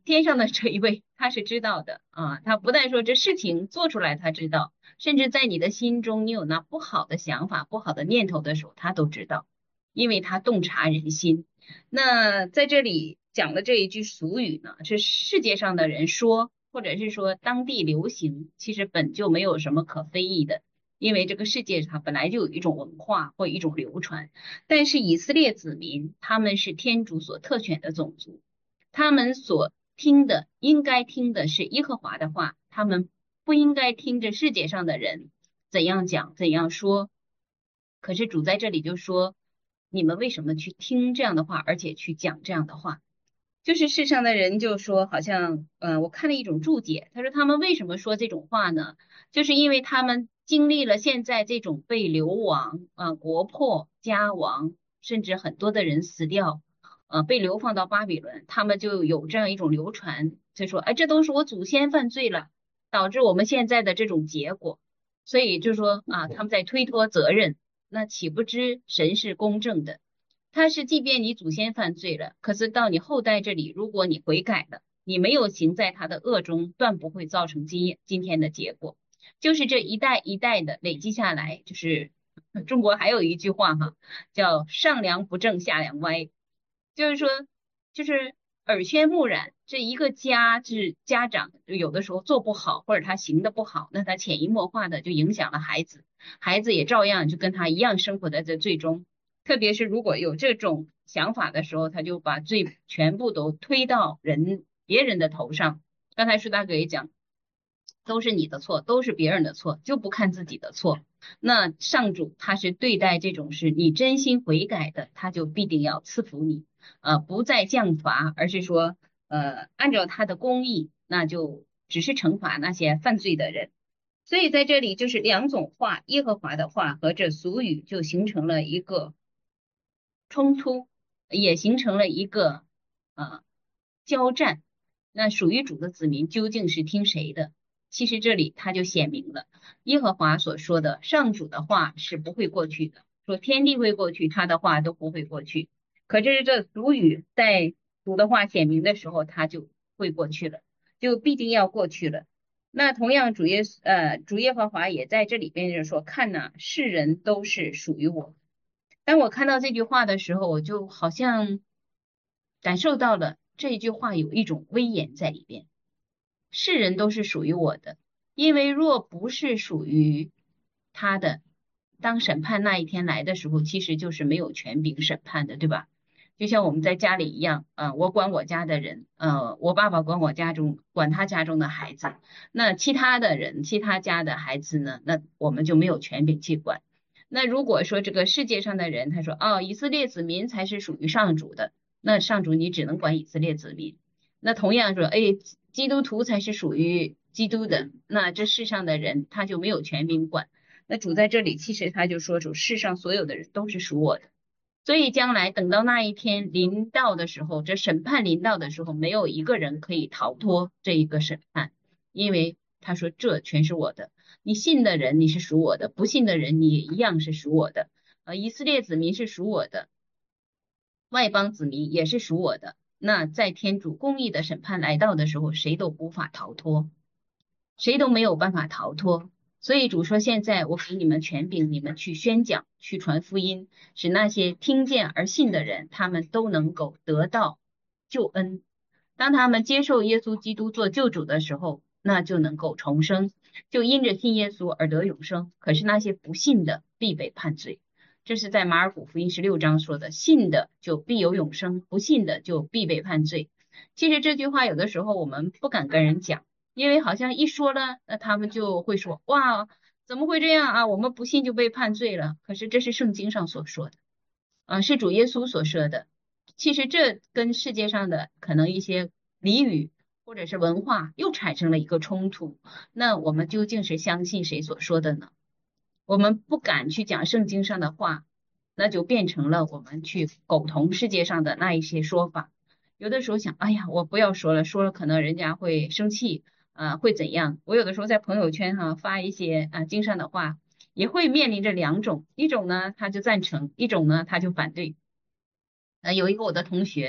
天上的这一位他是知道的啊，他不但说这事情做出来他知道，甚至在你的心中你有那不好的想法、不好的念头的时候，他都知道，因为他洞察人心。那在这里讲的这一句俗语呢，是世界上的人说，或者是说当地流行，其实本就没有什么可非议的，因为这个世界上本来就有一种文化或一种流传。但是以色列子民他们是天主所特选的种族，他们所听的应该听的是耶和华的话，他们不应该听着世界上的人怎样讲怎样说。可是主在这里就说，你们为什么去听这样的话，而且去讲这样的话？就是世上的人就说，好像我看了一种注解，他说他们为什么说这种话呢？就是因为他们经历了现在这种被流亡国破家亡，甚至很多的人死掉，被流放到巴比伦，他们就有这样一种流传，就说，哎，这都是我祖先犯罪了，导致我们现在的这种结果。所以就说啊，他们在推脱责任，那岂不知神是公正的？他是即便你祖先犯罪了，可是到你后代这里，如果你悔改了，你没有行在他的恶中，断不会造成今天的结果。就是这一代一代的累积下来，就是中国还有一句话哈，叫上梁不正下梁歪，就是说，就是耳濡目染，这一个家是家长有的时候做不好，或者他行的不好，那他潜移默化的就影响了孩子，孩子也照样就跟他一样生活在这最终。特别是如果有这种想法的时候，他就把罪全部都推到别人的头上。刚才舒大哥也讲，都是你的错，都是别人的错，就不看自己的错。那上主他是对待这种是你真心悔改的，他就必定要赐福你，不再降罚，而是说按照他的公义，那就只是惩罚那些犯罪的人。所以在这里就是两种话，耶和华的话和这俗语就形成了一个冲突，也形成了一个交战。那属于主的子民究竟是听谁的？其实这里他就显明了，耶和华所说的上主的话是不会过去的，说天地会过去，他的话都不会过去。可是这俗语在主的话显明的时候，他就会过去了，就必定要过去了。那同样主耶和华也在这里边就是说，看呐，世人都是属于我。当我看到这句话的时候，我就好像感受到了这一句话有一种威严在里边。世人都是属于我的，因为若不是属于他的，当审判那一天来的时候，其实就是没有权柄审判的，对吧？就像我们在家里一样，我管我家的人，我爸爸管他家中的孩子，那其他的人，其他家的孩子呢，那我们就没有权柄去管。那如果说这个世界上的人，他说，哦，以色列子民才是属于上主的，那上主你只能管以色列子民。那同样说，哎，基督徒才是属于基督的，那这世上的人他就没有权柄管。那主在这里其实他就说主世上所有的人都是属我的。所以将来等到那一天临到的时候，这审判临到的时候，没有一个人可以逃脱这一个审判，因为他说这全是我的。你信的人你是属我的，不信的人你也一样是属我的。以色列子民是属我的，外邦子民也是属我的。那在天主公义的审判来到的时候，谁都无法逃脱，谁都没有办法逃脱。所以主说，现在我给你们权柄，你们去宣讲，去传福音，使那些听见而信的人，他们都能够得到救恩。当他们接受耶稣基督做救主的时候，那就能够重生，就因着信耶稣而得永生。可是那些不信的必被判罪。这是在马尔谷福音16章说的，信的就必有永生，不信的就必被判罪。其实这句话有的时候我们不敢跟人讲，因为好像一说了，那他们就会说，哇，怎么会这样啊？我们不信就被判罪了。可是这是圣经上所说的，是主耶稣所说的。其实这跟世界上的可能一些俚语或者是文化又产生了一个冲突。那我们究竟是相信谁所说的呢？我们不敢去讲圣经上的话，那就变成了我们去苟同世界上的那一些说法。有的时候想，哎呀，我不要说了，说了可能人家会生气，会怎样？我有的时候在朋友圈发一些经上的话，也会面临着两种，一种呢他就赞成，一种呢他就反对。有一个我的同学，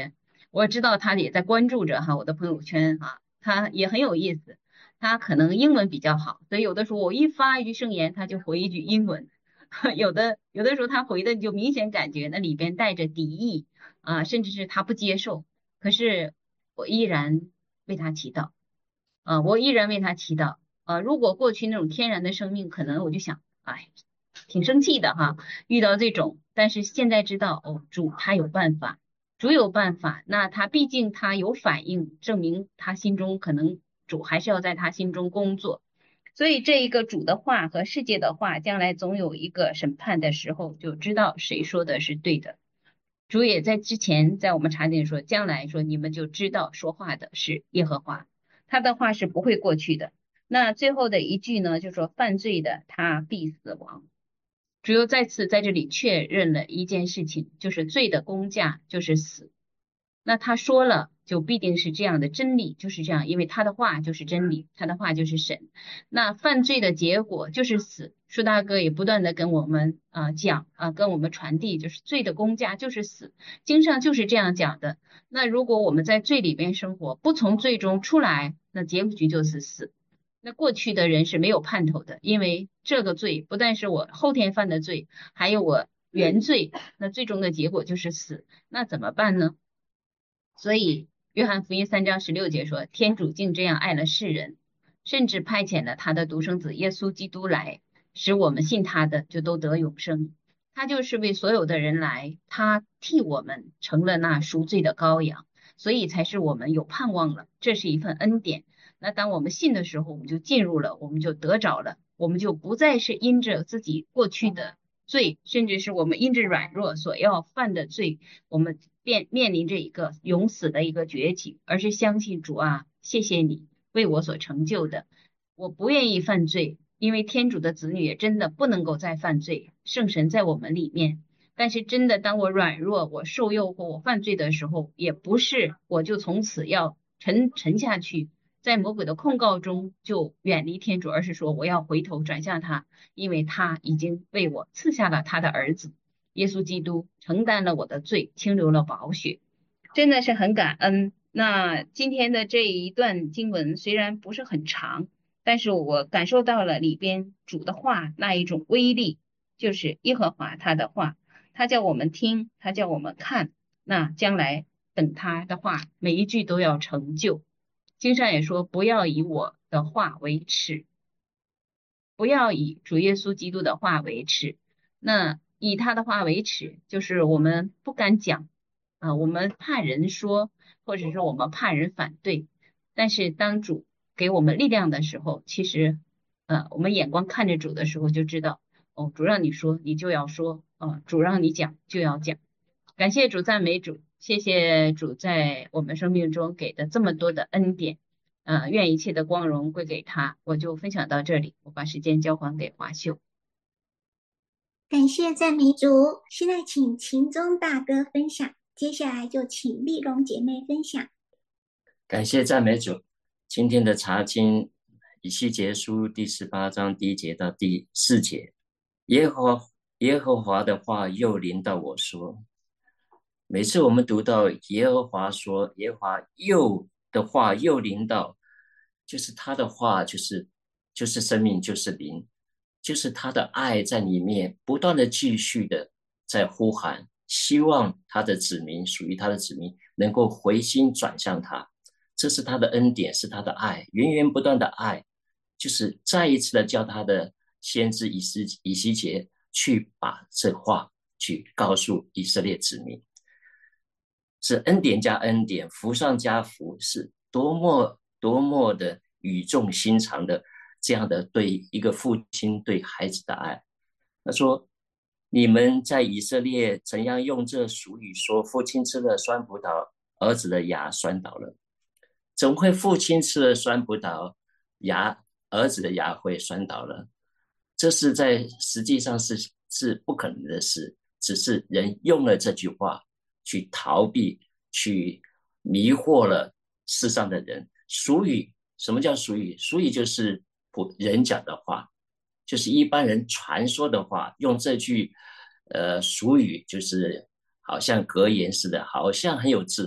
我知道他也在关注着哈我的朋友圈哈，他也很有意思。他可能英文比较好，所以有的时候我一发一句圣言，他就回一句英文。有的时候他回的你就明显感觉那里边带着敌意啊，甚至是他不接受。可是我依然为他祈祷我依然为他祈祷如果过去那种天然的生命，可能我就想，哎，挺生气的哈，遇到这种。但是现在知道哦，主他有办法，主有办法。那他毕竟他有反应，证明他心中可能主还是要在他心中工作。所以这一个主的话和世界的话，将来总有一个审判的时候，就知道谁说的是对的。主也在之前在我们查经说，将来说你们就知道说话的是耶和华，他的话是不会过去的。那最后的一句呢，就说犯罪的他必死亡。主又再次在这里确认了一件事情，就是罪的工价就是死。那他说了，就必定是这样的，真理就是这样，因为他的话就是真理，他的话就是神。那犯罪的结果就是死。舒大哥也不断的跟我们讲跟我们传递，就是罪的工价就是死，经上就是这样讲的。那如果我们在罪里边生活，不从罪中出来，那结局就是死。那过去的人是没有盼头的，因为这个罪不但是我后天犯的罪，还有我原罪，那最终的结果就是死。那怎么办呢？所以约翰福音3章16节说，天主竟这样爱了世人，甚至派遣了他的独生子耶稣基督来，使我们信他的就都得永生。他就是为所有的人来，他替我们成了那赎罪的羔羊，所以才是我们有盼望了。这是一份恩典。那当我们信的时候，我们就进入了，我们就得着了，我们就不再是因着自己过去的罪，甚至是我们因着软弱所要犯的罪，我们便面临着一个永死的一个绝境，而是相信主啊，谢谢你为我所成就的，我不愿意犯罪，因为天主的子女也真的不能够再犯罪，圣神在我们里面。但是真的，当我软弱、我受诱惑、我犯罪的时候，也不是我就从此要沉下去，在魔鬼的控告中就远离天主，而是说我要回头转向他，因为他已经为我赐下了他的儿子耶稣基督，承担了我的罪，清流了宝血，真的是很感恩。那今天的这一段经文虽然不是很长，但是我感受到了里边主的话那一种威力，就是耶和华他的话，他叫我们听，他叫我们看，那将来等他的话每一句都要成就。经上也说，不要以我的话为耻，不要以主耶稣基督的话为耻。那以他的话为耻，就是我们不敢讲我们怕人说，或者说我们怕人反对。但是当主给我们力量的时候，其实我们眼光看着主的时候，就知道哦，主让你说，你就要说主让你讲就要讲。感谢主，赞美主，谢谢主在我们生命中给的这么多的恩典。愿一切的光荣归给他。我就分享到这里，我把时间交还给华秀。 感谢赞美主。现在请秦宗大哥分享，接下来就请丽蓉姐妹分享。 感谢赞美主。今天的查经以西结书第18章第1节到第4节，耶和华的话又临到我说，每次我们读到耶和华说，耶和华又的话又临到，就是他的话就是生命，就是灵，就是他的爱在里面不断的继续的在呼喊，希望他的子民，属于他的子民能够回心转向他。这是他的恩典，是他的爱，源源不断的爱，就是再一次的叫他的先知以西结去把这话去告诉以色列子民。是恩典加恩典，福上加福，是多么的语重心长的这样的对一个父亲对孩子的爱。他说，你们在以色列怎样用这俗语说，父亲吃了酸葡萄，儿子的牙酸倒了？怎么会父亲吃了酸葡萄，儿子的牙会酸倒了？这是在实际上是不可能的事，只是人用了这句话去逃避，去迷惑了世上的人。俗语，什么叫俗语？俗语就是人讲的话，就是一般人传说的话，用这句俗语就是好像格言似的，好像很有智慧，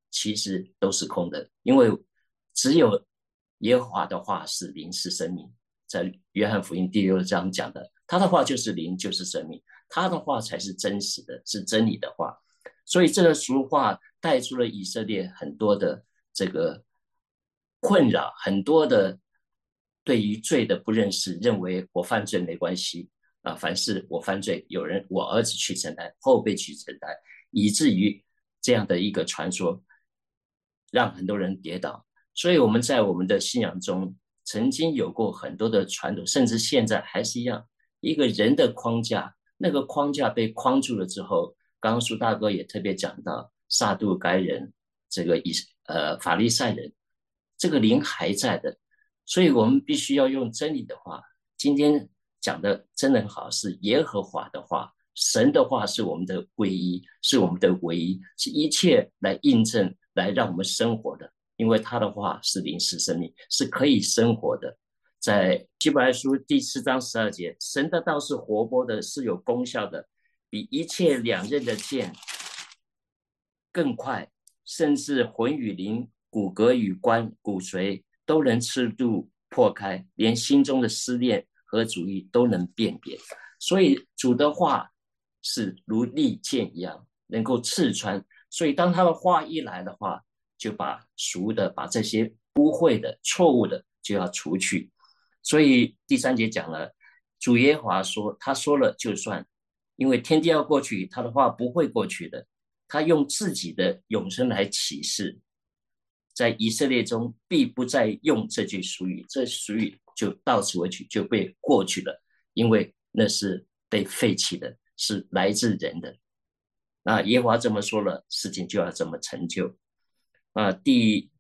其实都是空的，因为只有耶和华的话是灵是生命。在约翰福音第6章讲的，他的话就是灵就是生命，他的话才是真实的，是真理的话。所以这个俗话带出了以色列很多的这个困扰，很多的对于罪的不认识，认为我犯罪没关系凡是我犯罪，有人我儿子去承担，后辈去承担，以至于这样的一个传说让很多人跌倒。所以我们在我们的信仰中曾经有过很多的传统，甚至现在还是一样，一个人的框架，那个框架被框住了之后，刚刚苏大哥也特别讲到撒杜该人，这个法利赛人，这个灵还在的。所以我们必须要用真理的话，今天讲的真的很好，是耶和华的话，神的话是我们的唯一，是我们的唯一，是一切来印证，来让我们生活的，因为他的话是灵是生命，是可以生活的。在希伯来书第4章12节，神的道是活泼的，是有功效的，比一切两刃的剑更快，甚至魂与灵、骨骼与骨髓都能刺度破开，连心中的思念和主意都能辨别。所以主的话是如利剑一样，能够刺穿。所以当他的话一来的话，就把俗的，把这些污秽的、错误的就要除去。所以第3节讲了，主耶和华说，他说了就算，因为天地要过去，他的话不会过去的。他用自己的永生来启示，在以色列中必不再用这句俗语，这俗语就到此为止，就被过去了，因为那是被废弃的，是来自人的。那耶和华这么说了，事情就要这么成就。第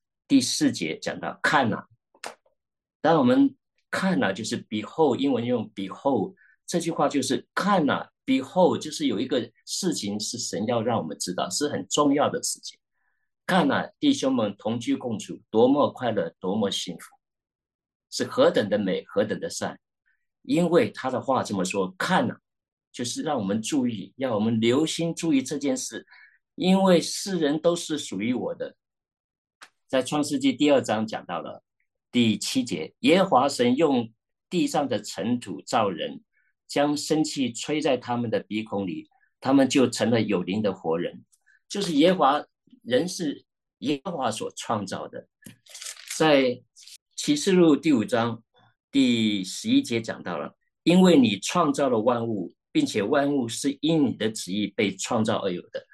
4节讲到看哪，当我们看哪就是 behold， 英文用 behold， 这句话就是看哪 behold， 就是有一个事情是神要让我们知道，是很重要的事情。看哪，弟兄们同居共处，多么快乐，多么幸福，是何等的美，何等的善。因为他的话这么说，看哪，就是让我们注意，要我们留心注意这件事，因为世人都是属于我的。在创世纪第2章讲到了第7节，耶和华神用地上的尘土造人，将生气吹在他们的鼻孔里，他们就成了有灵的活人。就是耶和华，人是耶和华所创造的。在启示录第5章第11节讲到了，因为你创造了万物，并且万物是因你的旨意被创造而有的。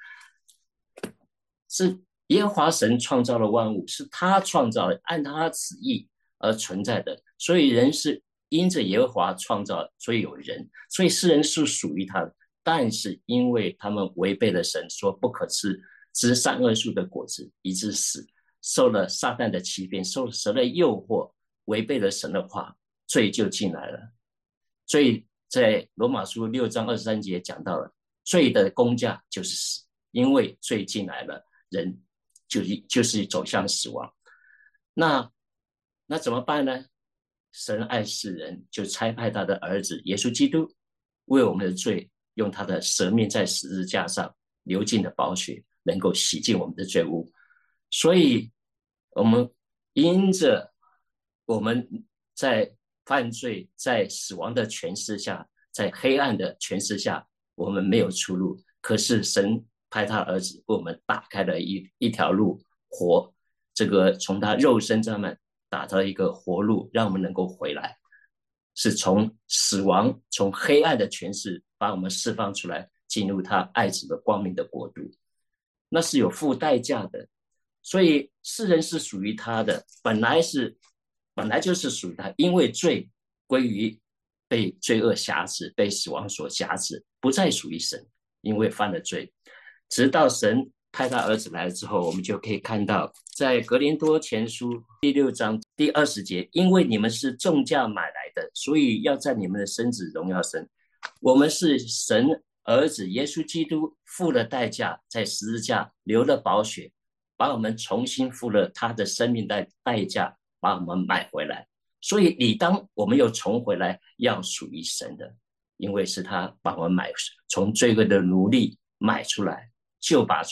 是耶和华神创造了万物，是他创造的，按他的旨意而存在的。所以人是因着耶和华创造，所以有人，所以世人是属于他的。但是因为他们违背了神说不可吃善恶树的果子，以致死，受了撒旦的欺骗，受了神的诱惑，违背了神的话，罪就进来了。罪在罗马书6章23节讲到了，罪的工价就是死，因为罪进来了，人就是走向死亡。那怎么办呢？神爱世人，就差派他的儿子耶稣基督为我们的罪，用他的舍命在十字架上流尽的宝血，能够洗净我们的罪污。所以我们因着我们在犯罪，在死亡的权势下，在黑暗的权势下，我们没有出路。可是神派他儿子为我们打开了一条路，这个从他肉身上面打到一个活路，让我们能够回来，是从死亡，从黑暗的权势把我们释放出来，进入他爱子的光明的国度。那是有付代价的。所以世人是属于他的，本来就是属于他，因为罪归于被罪恶辖制，被死亡所辖制，不再属于神，因为犯了罪。直到神派他儿子来了之后，我们就可以看到在格林多前书第6章第20节，因为你们是重价买来的，所以要在你们的身子荣耀神。我们是神儿子耶稣基督付了代价，在十字架流了宝血，把我们重新付了他的生命的代价，把我们买回来。所以理当我们又重回来，要属于神的，因为是他把我们从罪恶的奴隶买出来，救拔出来，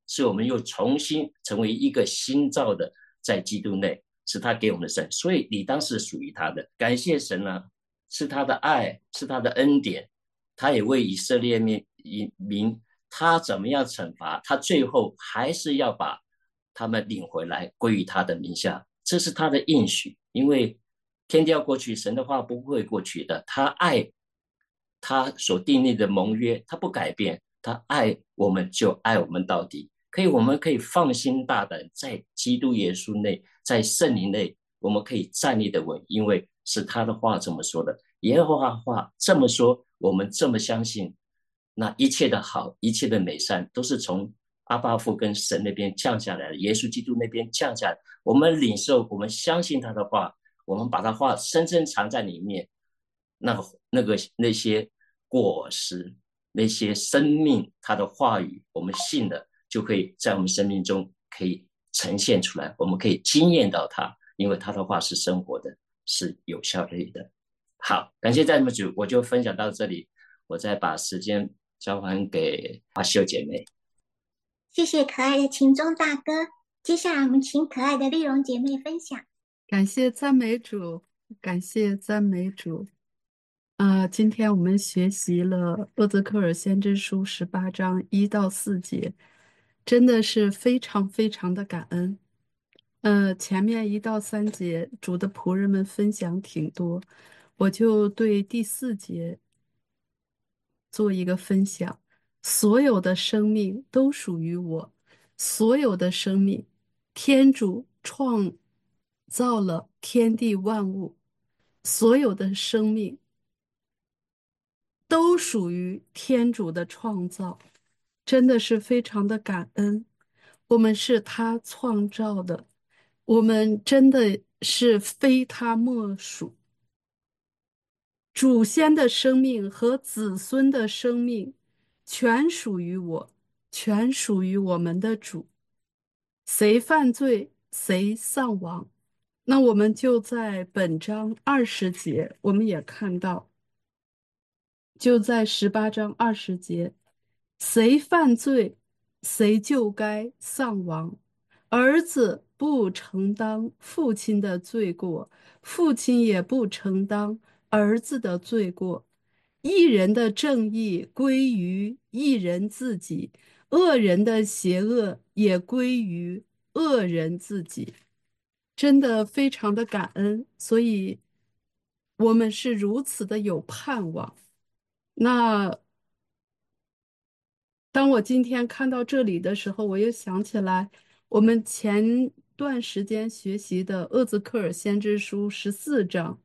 使我们又重新成为一个新造的，在基督内，是他给我们的神，所以你当是属于他的。感谢神啊，是他的爱，是他的恩典，他也为以色列民，他怎么样惩罚，他最后还是要把他们领回来，归于他的名下，这是他的应许。因为天地要过去，神的话不会过去的，他爱他所订立的盟约，他不改变，他爱我们就爱我们到底。我们可以放心大胆，在基督耶稣内，在圣灵内，我们可以站立的稳，因为是他的话这么说的，耶和华话这么说，我们这么相信，那一切的好，一切的美善，都是从阿爸父跟神那边降下来的，耶稣基督那边降下来，我们领受，我们相信他的话，我们把他话深深藏在里面，那些果实，那些生命，他的话语，我们信了，就可以在我们生命中可以呈现出来，我们可以经验到他，因为他的话是生活的，是有效率的。好，感谢赞美主，我就分享到这里，我再把时间交还给阿秀姐妹。 谢谢可爱的秦钟大哥，接下来我们请可爱的丽蓉姐妹分享。 感谢赞美主，感谢赞美主。今天我们学习了厄泽克尔先知书18章1到4节，真的是非常非常的感恩。前面1到3节主的仆人们分享挺多，我就对第4节做一个分享。所有的生命都属于我，所有的生命，天主创造了天地万物，所有的生命都属于天主的创造，真的是非常的感恩。我们是他创造的，我们真的是非他莫属。祖先的生命和子孙的生命全属于我，全属于我们的主。谁犯罪，谁丧亡。那我们就在本章20节，我们也看到，就在18章20节，谁犯罪，谁就该丧亡。儿子不承担父亲的罪过，父亲也不承担儿子的罪过。一人的正义归于一人自己，恶人的邪恶也归于恶人自己。真的非常的感恩，所以我们是如此的有盼望。那当我今天看到这里的时候，我又想起来我们前段时间学习的厄兹克尔先知书14章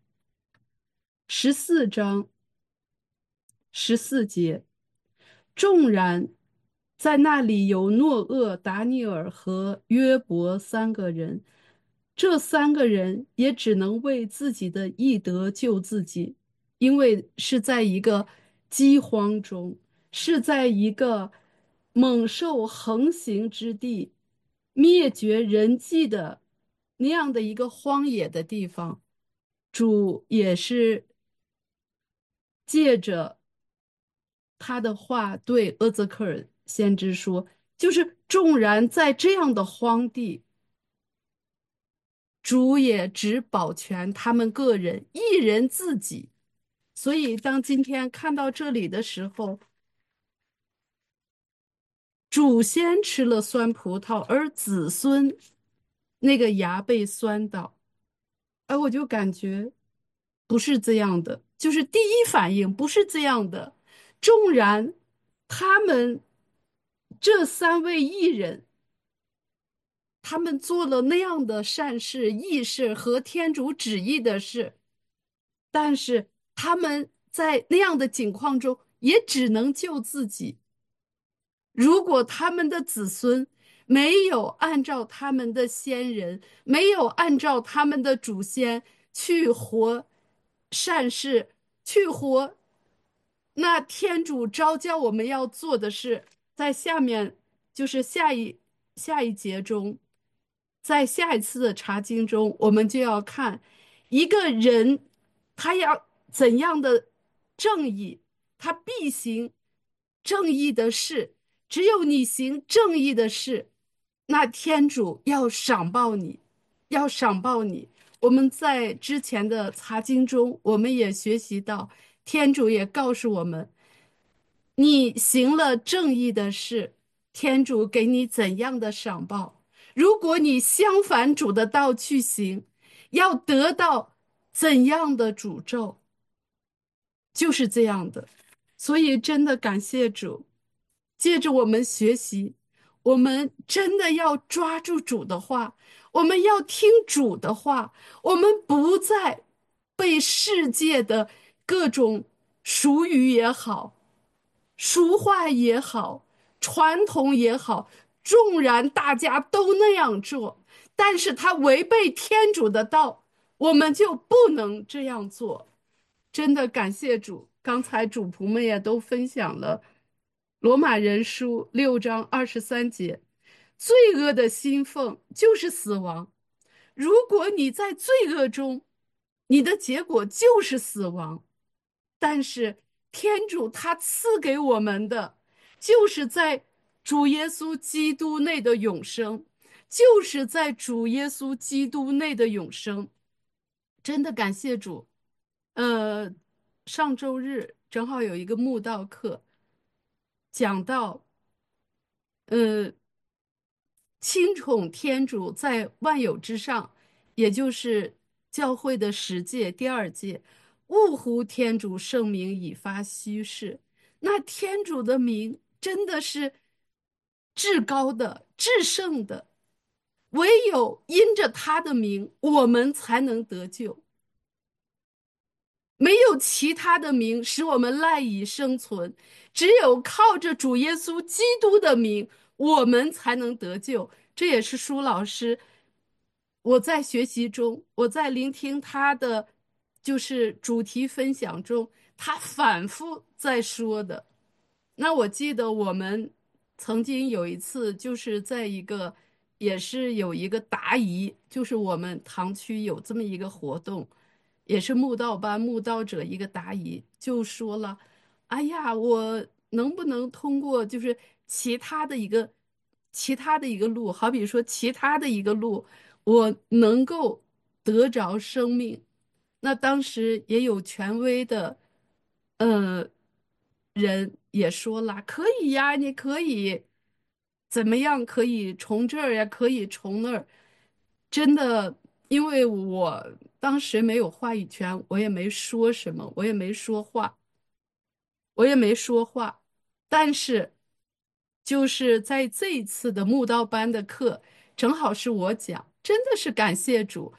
14节，纵然在那里有诺厄、达尼尔和约伯3个人，这3个人也只能为自己的义德救自己，因为是在一个饥荒中，是在一个猛兽横行之地，灭绝人迹的那样的一个荒野的地方，主也是借着他的话对厄泽克尔先知说，就是纵然在这样的荒地，主也只保全他们个人，一人自己。所以当今天看到这里的时候，祖先吃了酸葡萄，而子孙那个牙被酸倒，而我就感觉不是这样的，就是第一反应不是这样的。纵然他们这3位艺人，他们做了那样的善事、义事和天主旨意的事，但是他们在那样的境况中也只能救自己。如果他们的子孙没有按照他们的先人，没有按照他们的祖先去活善事，去活那天主召叫我们要做的事，在下面就是下一节中，在下一次的查经中，我们就要看一个人他要怎样的正义，他必行正义的事， 只有你行正义的事，那天主要赏报你，要赏报你。我们在之前的查经中，我们也学习到，天主也告诉我们，你行了正义的事，天主给你怎样的赏报？如果你相反主的道去行，要得到怎样的诅咒？就是这样的。所以真的感谢主，借着我们学习，我们真的要抓住主的话，我们要听主的话，我们不再被世界的各种俗语也好，俗话也好，传统也好，纵然大家都那样做，但是他违背天主的道，我们就不能这样做。真的感谢主，刚才主仆们也都分享了罗马人书6章23节，罪恶的薪俸就是死亡。如果你在罪恶中，你的结果就是死亡。但是天主他赐给我们的，就是在主耶稣基督内的永生，就是在主耶稣基督内的永生。真的感谢主。上周日正好有一个慕道课，讲到，亲宠天主在万有之上，也就是教会的10诫第2诫，呜呼，天主圣名已发虚誓。那天主的名真的是至高的、至圣的，唯有因着他的名，我们才能得救。没有其他的名使我们赖以生存，只有靠着主耶稣基督的名，我们才能得救。这也是舒老师，我在学习中，我在聆听他的就是主题分享中，他反复在说的。那我记得我们曾经有一次，就是在一个也是有一个答疑，就是我们堂区有这么一个活动。也是慕道班慕道者一个答疑，就说了：“哎呀，我能不能通过就是其他的一个路，好比说其他的一个路，我能够得着生命？”那当时也有权威的，呃，人也说了：“可以呀，你可以怎么样？可以从这儿呀，可以从那儿。”真的，因为我当时没有话语权，我也没说什么，我也没说话，我也没说话。但是，就是在这一次的慕道班的课，正好是我讲，真的是感谢主，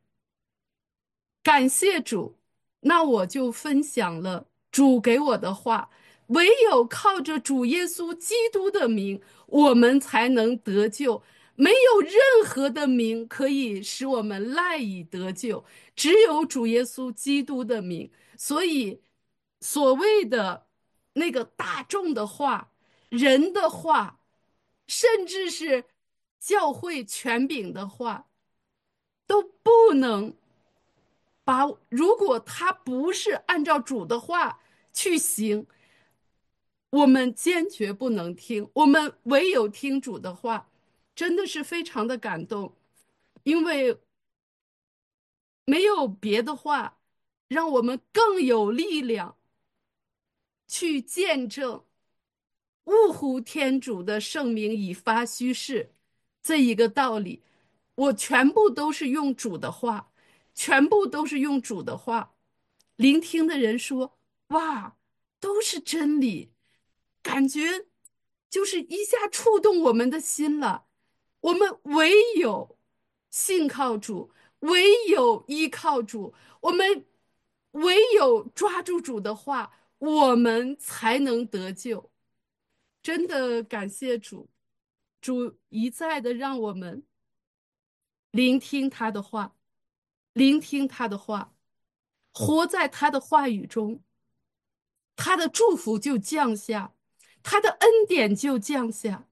感谢主。那我就分享了主给我的话，唯有靠着主耶稣基督的名，我们才能得救。没有任何的名可以使我们赖以得救，只有主耶稣基督的名。所以，所谓的那个大众的话、人的话，甚至是教会权柄的话，都不能如果他不是按照主的话去行，我们坚决不能听，我们唯有听主的话。真的是非常的感动，因为没有别的话，让我们更有力量去见证呜呼天主的圣名已发虚誓这一个道理。我全部都是用主的话，全部都是用主的话。聆听的人说：“哇，都是真理。”感觉就是一下触动我们的心了。我们唯有信靠主，唯有依靠主，我们唯有抓住主的话，我们才能得救。真的感谢主，主一再的让我们聆听他的话，聆听他的话，活在他的话语中，他的祝福就降下，他的恩典就降下。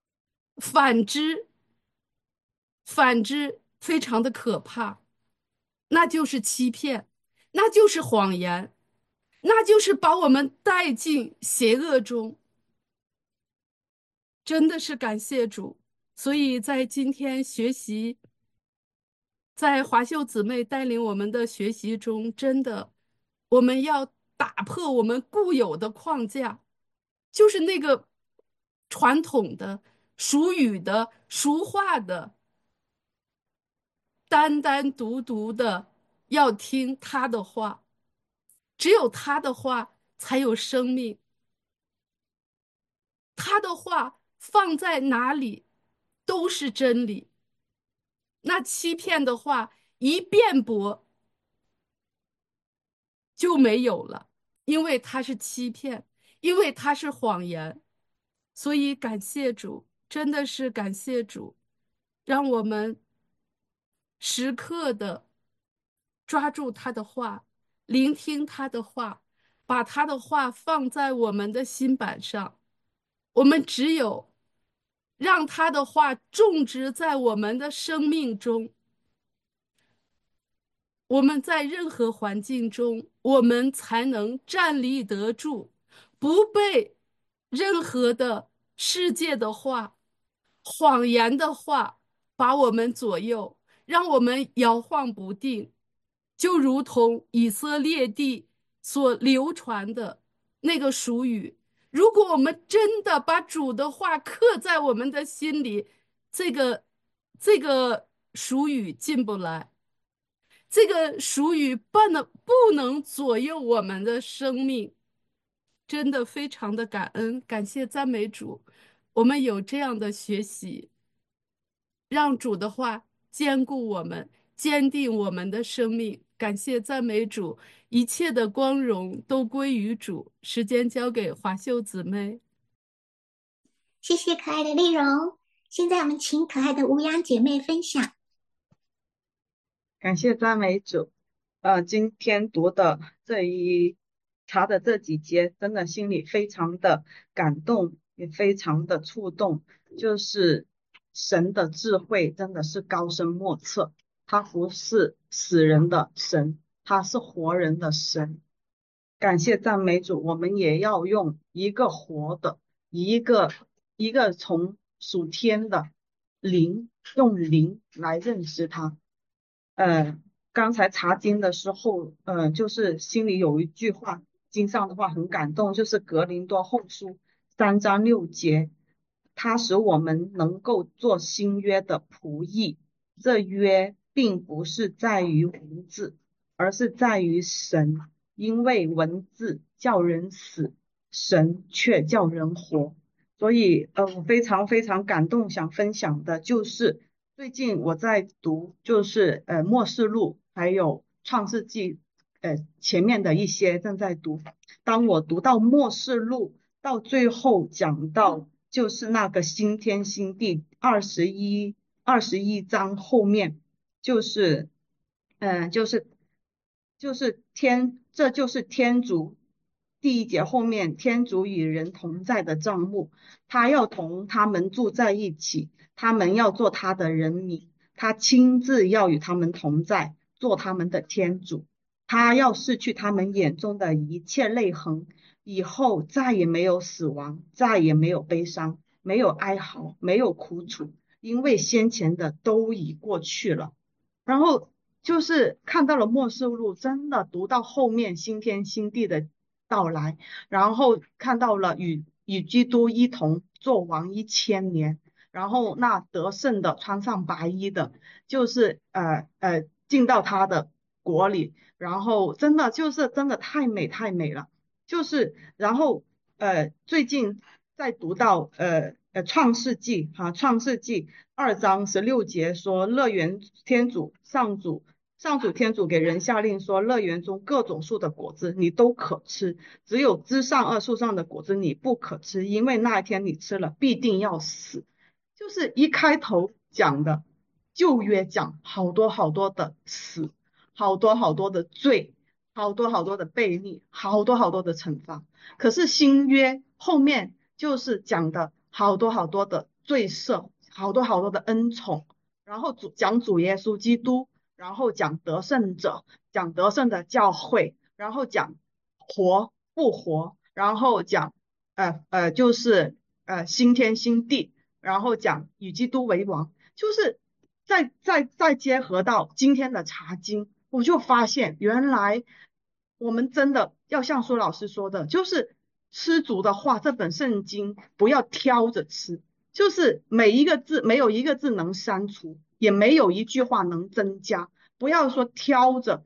反之非常的可怕，那就是欺骗，那就是谎言，那就是把我们带进邪恶中。 真的是感谢主。所以在今天学习，在华秀姊妹带领我们的学习中，真的，我们要打破我们固有的框架，就是那个传统的、俗语的、俗话的，单单独独的要听他的话，只有他的话才有生命。他的话放在哪里都是真理。那欺骗的话一辩驳就没有了，因为它是欺骗，因为它是谎言。所以感谢主，真的是感谢主，让我们时刻的抓住他的话，聆听他的话，把他的话放在我们的心板上。我们只有让他的话种植在我们的生命中，我们在任何环境中，我们才能站立得住，不被任何的世界的话、谎言的话把我们左右，让我们摇晃不定。就如同以色列地所流传的那个俗语，如果我们真的把主的话刻在我们的心里，这个俗语进不来。这个俗语不能左右我们的生命，真的非常的感恩，感谢赞美主，我们有这样的学习，让主的话坚固我们，坚定我们的生命。感谢赞美主，一切的光荣都归于主。时间交给华秀姊妹。 谢谢可爱的丽蓉。现在我们请可爱的吴阳姐妹分享。 感谢赞美主。今天读的查的这几节，真的心里非常的感动，也非常的触动。就是神的智慧真的是高深莫测，他不是死人的神，他是活人的神。感谢赞美主，我们也要用一个活的，一个从属天的灵，用灵来认识他。刚才查经的时候，就是心里有一句话，经上的话很感动，就是格林多后书3章6节，它使我们能够做新约的仆役。这约并不是在于文字，而是在于神，因为文字叫人死，神却叫人活。所以我非常非常感动，想分享的就是最近我在读，就是末世录还有创世纪前面的一些正在读。当我读到末世录到最后讲到就是那个新天新地21章后面，就是这就是天主第一节后面，天主与人同在的帐幕，他要同他们住在一起，他们要做他的人民，他亲自要与他们同在，做他们的天主。他要拭去他们眼中的一切泪痕，以后再也没有死亡，再也没有悲伤，没有哀嚎，没有苦楚，因为先前的都已过去了。然后就是看到了末世录，真的读到后面新天新地的到来，然后看到了与基督一同作王1000年，然后那得胜的穿上白衣的，就是进到他的国里，然后真的太美太美了。就是然后最近在读到创世纪2章16节说，乐园天主上主天主给人下令说，乐园中各种树的果子你都可吃，只有枝上2树上的果子你不可吃，因为那一天你吃了必定要死。就是一开头讲的旧约讲好多好多的死，好多好多的罪，好多好多的悖逆，好多好多的惩罚。可是新约后面就是讲的好多好多的罪赦，好多好多的恩宠，然后讲主耶稣基督，然后讲得胜者，讲得胜的教会，然后讲活复活，然后讲就是新天新地，然后讲与基督为王，就是再结合到今天的查经，我就发现原来我们真的要像苏老师说的，就是吃主的话，这本圣经不要挑着吃，就是每一个字没有一个字能删除，也没有一句话能增加，不要说挑着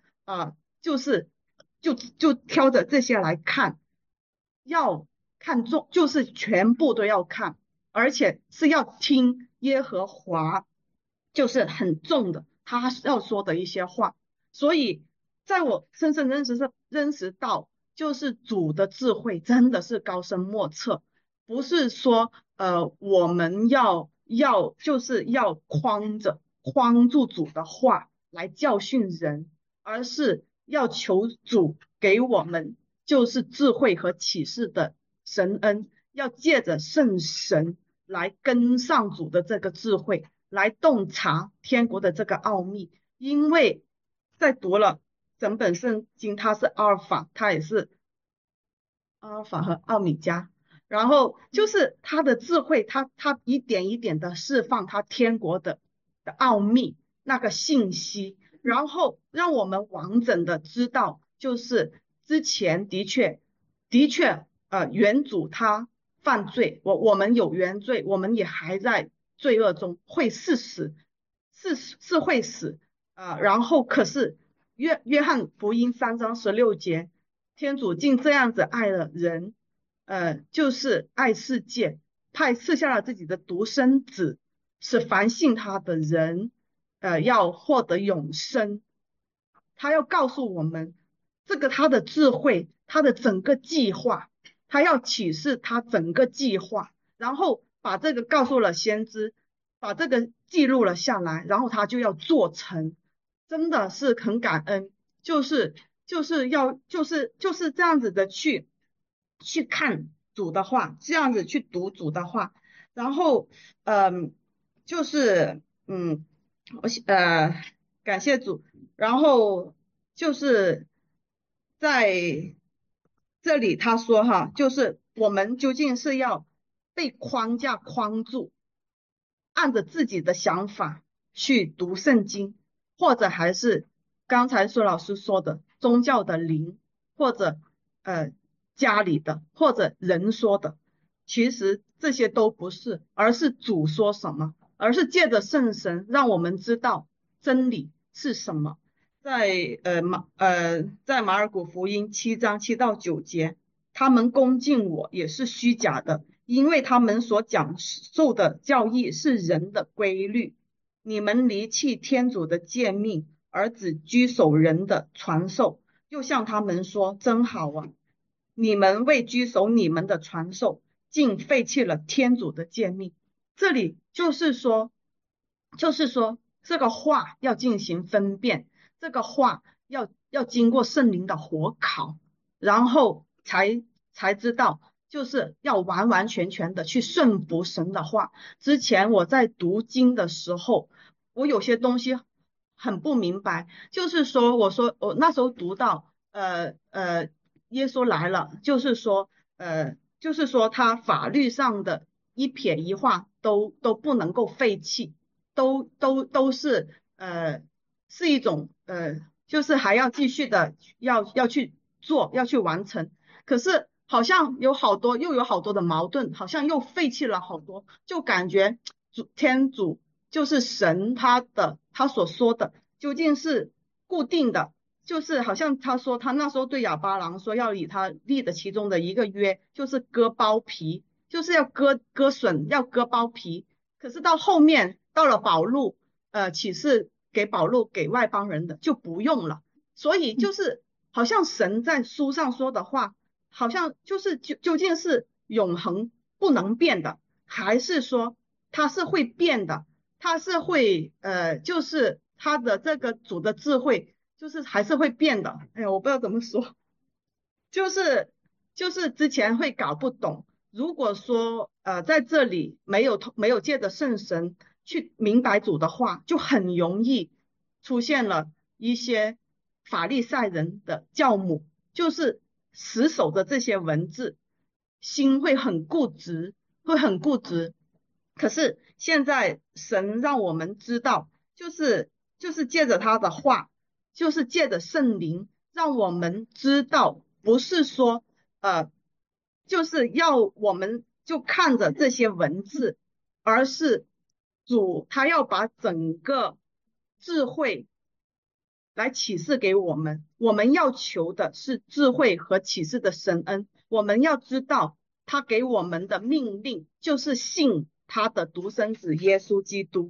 就挑着这些来看，要看重，就是全部都要看，而且是要听耶和华，就是很重的他要说的一些话。所以在我深深认识到，就是主的智慧真的是高深莫测，不是说我们就是要框住主的话来教训人，而是要求主给我们就是智慧和启示的神恩，要借着圣神来跟上主的这个智慧，来洞察天国的这个奥秘。因为在读了整本圣经，它是阿尔法，它也是阿尔法和奥米加，然后就是他的智慧，他一点一点的释放他天国的奥秘那个信息，然后让我们完整的知道，就是之前的确原主他犯罪，我们有原罪，我们也还在罪恶中，会是死，是会死然后可是约翰福音3章16节，天主竟这样子爱了人，就是爱世界，他赐下了自己的独生子，使凡信他的人要获得永生。他要告诉我们这个他的智慧，他的整个计划，他要启示他整个计划，然后把这个告诉了先知，把这个记录了下来，然后他就要做成。真的是很感恩，就是这样子的去看主的话，这样子去读主的话，然后就是感谢主，然后就是在这里他说哈，就是我们究竟是要被框架框住，按着自己的想法去读圣经，或者还是刚才苏老师说的宗教的灵，或者家里的，或者人说的，其实这些都不是，而是主说什么，而是借着圣神让我们知道真理是什么。在马尔谷福音7章7到9节，他们恭敬我也是虚假的，因为他们所讲授的教义是人的规律。你们离弃天主的诫命，而只居守人的传授，又向他们说：真好啊！你们为居守你们的传授，竟废弃了天主的诫命。这里就是说这个话要进行分辨，这个话要经过圣灵的火烤，然后才知道，就是要完完全全的去顺服神的话。之前我在读经的时候，我有些东西很不明白，就是说我那时候读到耶稣来了，就是说他法律上的一撇一画都不能够废弃，都是是一种就是还要继续的要去做，要去完成。可是好像有好多的矛盾，好像又废弃了好多，就感觉天主就是神他所说的究竟是固定的，就是好像他说他那时候对亚巴郎说要以他立的其中的一个约，就是割包皮，就是要割笋，要割包皮。可是到后面到了保禄启示给保禄给外邦人的就不用了，所以就是好像神在书上说的话，好像就是究竟是永恒不能变的，还是说它是会变的，它是会就是他的这个主的智慧就是还是会变的。哎呀，我不知道怎么说，就是之前会搞不懂，如果说在这里没有借着圣神去明白主的话，就很容易出现了一些法利赛人的教母，就是死守着这些文字，心会很固执， 会很固执。可是现在神让我们知道，就是借着他的话，就是借着圣灵，让我们知道，不是说就是要我们就看着这些文字，而是主他要把整个智慧来启示给我们。我们要求的是智慧和启示的神恩。我们要知道他给我们的命令就是信他的独生子耶稣基督，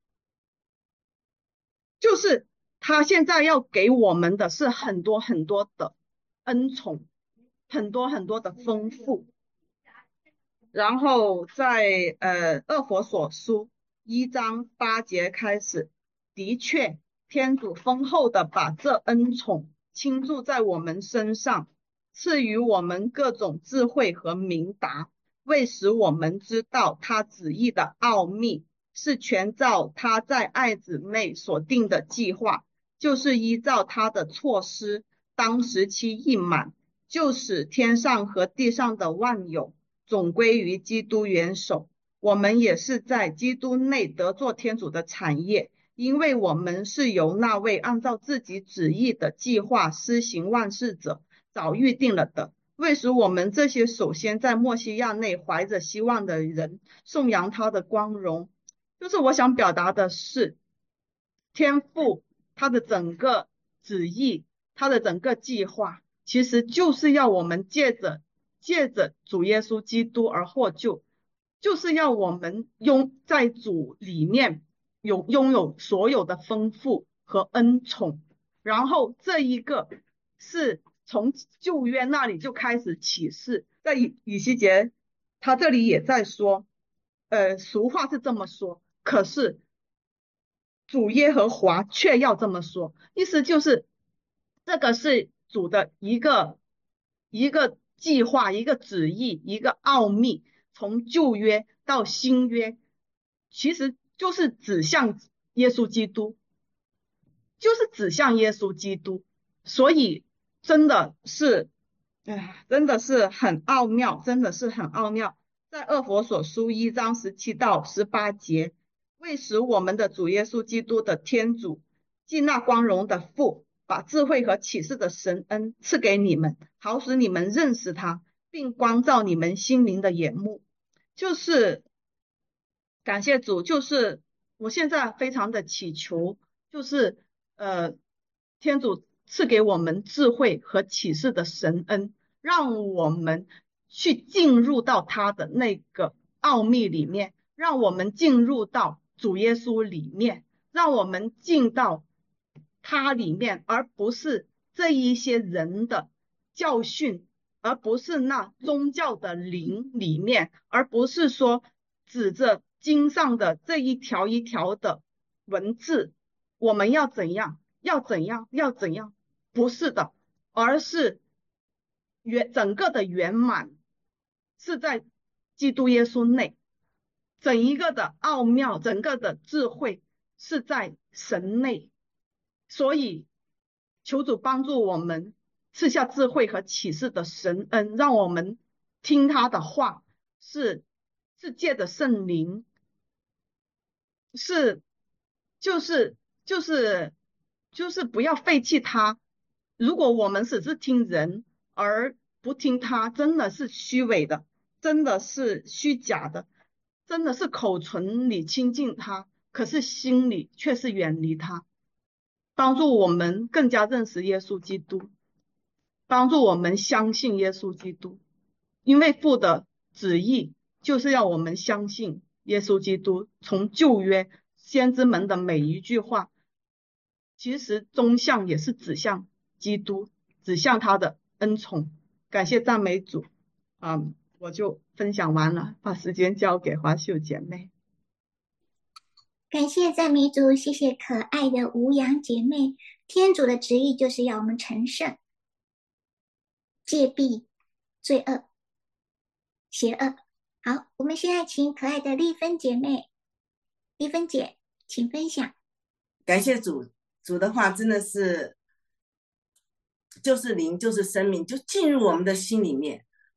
就是他现在要给我们的是很多很多的恩宠，很多很多的丰富。然后在厄弗所书1章8节开始，的确天主丰厚的把这恩宠倾注在我们身上，赐予我们各种智慧和明达，为使我们知道他旨意的奥秘，是全照他在爱子内所定的计划，就是依照他的措施，当时期一满，就使天上和地上的万有总归于基督元首。我们也是在基督内得作天主的产业，因为我们是由那位按照自己旨意的计划施行万事者早预定了的，为使我们这些首先在默西亚内怀着希望的人颂扬他的光荣。就是我想表达的是，天父他的整个旨意，他的整个计划，其实就是要我们借着主耶稣基督而获救，就是要我们在主里面拥有所有的丰富和恩宠。然后这一个是从旧约那里就开始启示，在以西结他这里也在说，俗话是这么说，可是主耶和华却要这么说，意思就是这个是主的一个计划，一个旨意，一个奥秘，从旧约到新约，其实就是指向耶稣基督，就是指向耶稣基督。所以真的是很奥妙，真的是很奥妙。在厄弗所书1章17到18节，为使我们的主耶稣基督的天主，既那光荣的父，把智慧和启示的神恩赐给你们，好使你们认识他，并光照你们心灵的眼目。就是感谢主，就是我现在非常的祈求，就是天主赐给我们智慧和启示的神恩，让我们去进入到他的那个奥秘里面，让我们进入到主耶稣里面，让我们进到他里面，而不是这一些人的教训，而不是那宗教的灵里面，而不是说指着经上的这一条一条的文字，我们要怎样，要怎样，要怎样，不是的，而是整个的圆满是在基督耶稣内，整一个的奥妙，整个的智慧是在神内。所以求主帮助我们，赐下智慧和启示的神恩，让我们听他的话，是借着圣灵，就是不要废弃他。如果我们只是听人而不听他，真的是虚伪的，真的是虚假的，真的是口唇里亲近他，可是心里却是远离他。帮助我们更加认识耶稣基督，帮助我们相信耶稣基督，因为父的旨意就是要我们相信耶稣基督。从旧约先知们的每一句话，其实终向也是指向基督，指向他的恩宠。感谢赞美主。我就分享完了，把时间交给华秀姐妹。 感谢赞美主，谢谢可爱的吴阳姐妹。天主的旨意就是要我们成圣，戒避罪恶、邪恶。好，我们现在请可爱的丽芬姐妹，丽芬姐，请分享。 感谢主，主的话真的是就是灵，就是生命，就进入我们的心里面，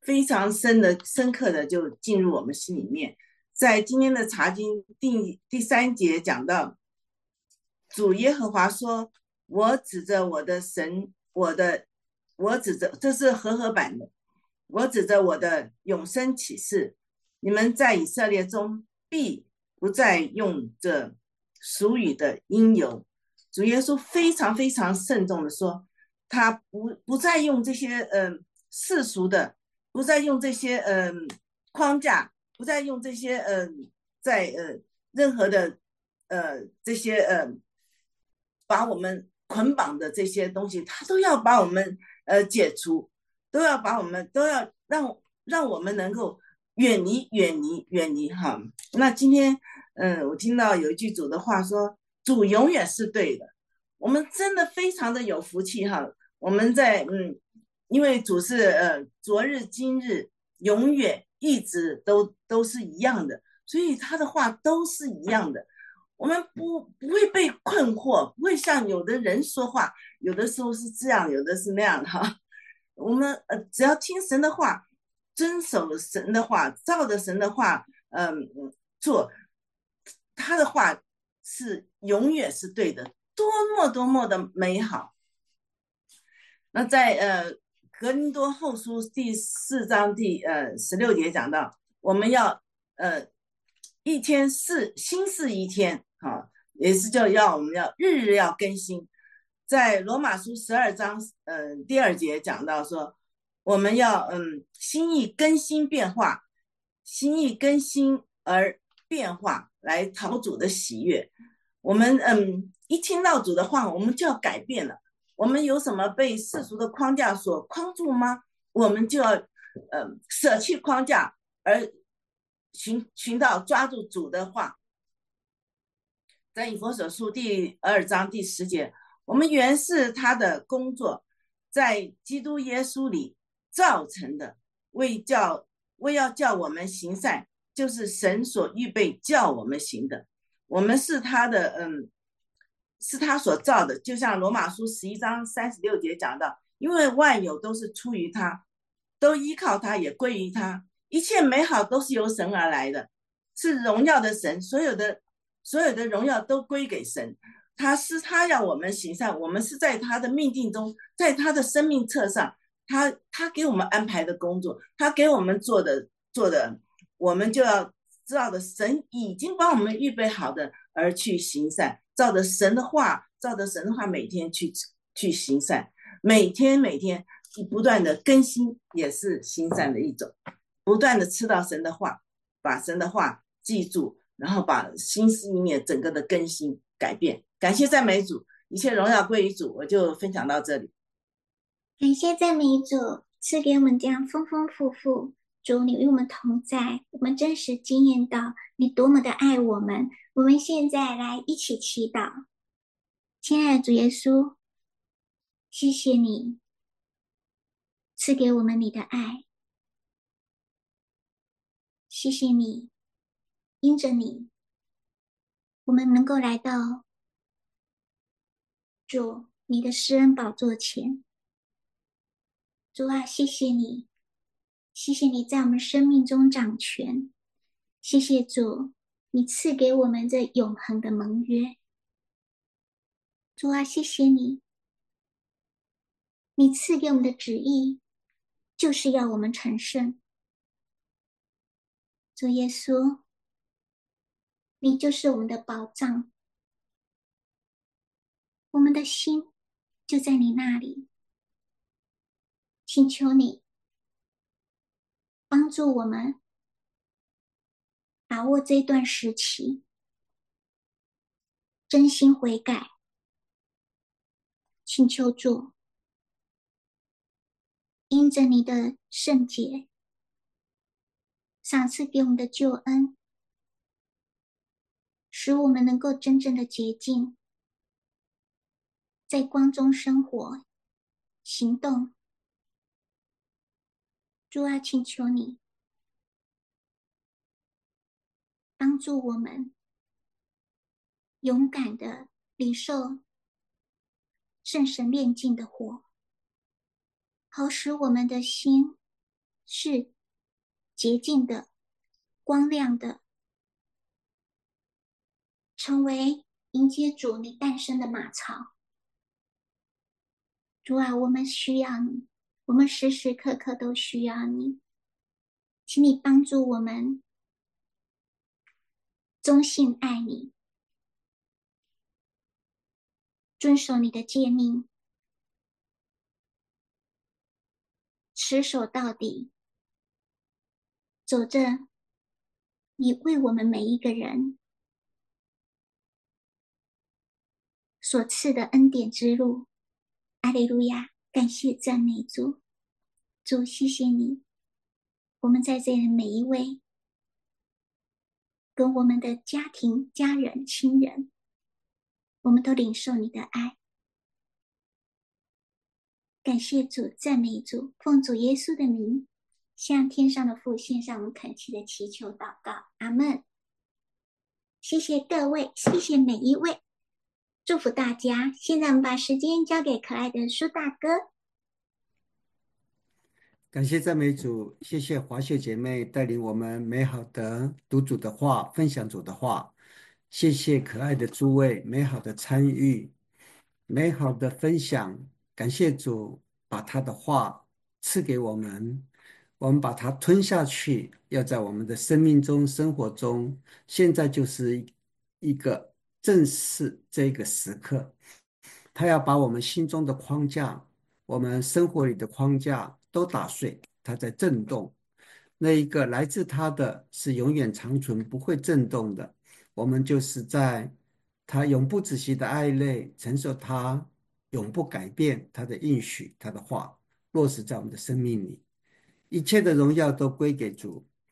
非常深刻的就进入我们心里面。在今天的查经第3节讲到，主耶和华说：“我指着我的神，我指着，这是和合版的，我指着我的永生启示，你们在以色列中必不再用这俗语的因由。”主耶稣非常非常慎重的说，他不再用这些世俗的，不再用这些框架，不再用这些在任何的这些把我们捆绑的这些东西，他都要把我们解除，都要让我们能够远离哈。那今天我听到有一句主的话说，主永远是对的，我们真的非常的有福气哈。我们在因为主是昨日今日永远一直都是一样的，所以他的话都是一样的。我们不会被困惑，不会像有的人说话，有的时候是这样，有的是那样哈。我们只要听神的话，遵守神的话，照着神的话做，他的话是永远是对的，多么的美好。那在格林多后书第4章第16节讲到，我们要一天新事一天啊，也是我们要日日要更新。在罗马书12章第2节讲到说，我们要心意更新变化，心意更新而变化，来讨主的喜悦。我们一听到主的话，我们就要改变了。我们有什么被世俗的框架所框住吗？我们就要舍弃框架，而寻到抓住主的话。在以弗所书第2章第10节，我们原是他的工作，在基督耶稣里造成的，为要叫我们行善，就是神所预备叫我们行的。我们是他的是他所造的，就像罗马书11章36节讲到，因为万有都是出于他，都依靠他，也归于他，一切美好都是由神而来的，是荣耀的神，所有的荣耀都归给神。他要我们行善，我们是在他的命定中，在他的生命册上，他给我们安排的工作，他给我们做的，我们就要知道的，神已经帮我们预备好的而去行善，照着神的话每天去行善，每天不断的更新，也是行善的一种，不断的吃到神的话，把神的话记住，然后把心思意念整个的更新改变。感谢赞美主，一切荣耀归于主。我就分享到这里。 感谢赞美主，赐给我们这样丰丰富富。主，你与我们同在，我们真实经验到你多么的爱我们。我们现在来一起祈祷。亲爱的主耶稣，谢谢你赐给我们你的爱，谢谢你，因着你，我们能够来到主你的施恩宝座前。主啊，谢谢你，谢谢你在我们生命中掌权，谢谢主，你赐给我们这永恒的盟约。主啊，谢谢你，你赐给我们的旨意就是要我们成圣。主耶稣，你就是我们的保障，我们的心就在你那里。请求你帮助我们把握这段时期，真心悔改。请求主因着你的圣洁赏赐给我们的救恩，使我们能够真正的洁净，在光中生活行动。主啊，请求你帮助我们勇敢的领受圣神炼净的火，好使我们的心是洁净的、光亮的，成为迎接主你诞生的马槽。主啊，我们需要你，我们时时刻刻都需要你，请你帮助我们忠心爱你，遵守你的诫命，持守到底，走着你为我们每一个人所赐的恩典之路。阿利路亚，感谢赞美主。主，谢谢你，我们在这里每一位跟我们的家庭、家人、亲人，我们都领受你的爱。感谢主，赞美主，奉主耶稣的名，向天上的父献上我们恳切的祈求祷告，阿们。谢谢各位，谢谢每一位，祝福大家。现在我们把时间交给可爱的苏大哥。 感谢赞美主，谢谢华秀姐妹带领我们美好的读主的话，分享主的话。谢谢可爱的诸位美好的参与，美好的分享。感谢主把他的话赐给我们，我们把它吞下去，要在我们的生命中、生活中。现在就是一个正是这个时刻，他要把我们心中的框架，我们生活里的框架都打碎，它在震动。那一个来自他的是永远长存，不会震动的。我们就是在他永不止息的爱内承受他永不改变他的应许，他的话落实在我们的生命里。一切的荣耀都归给主，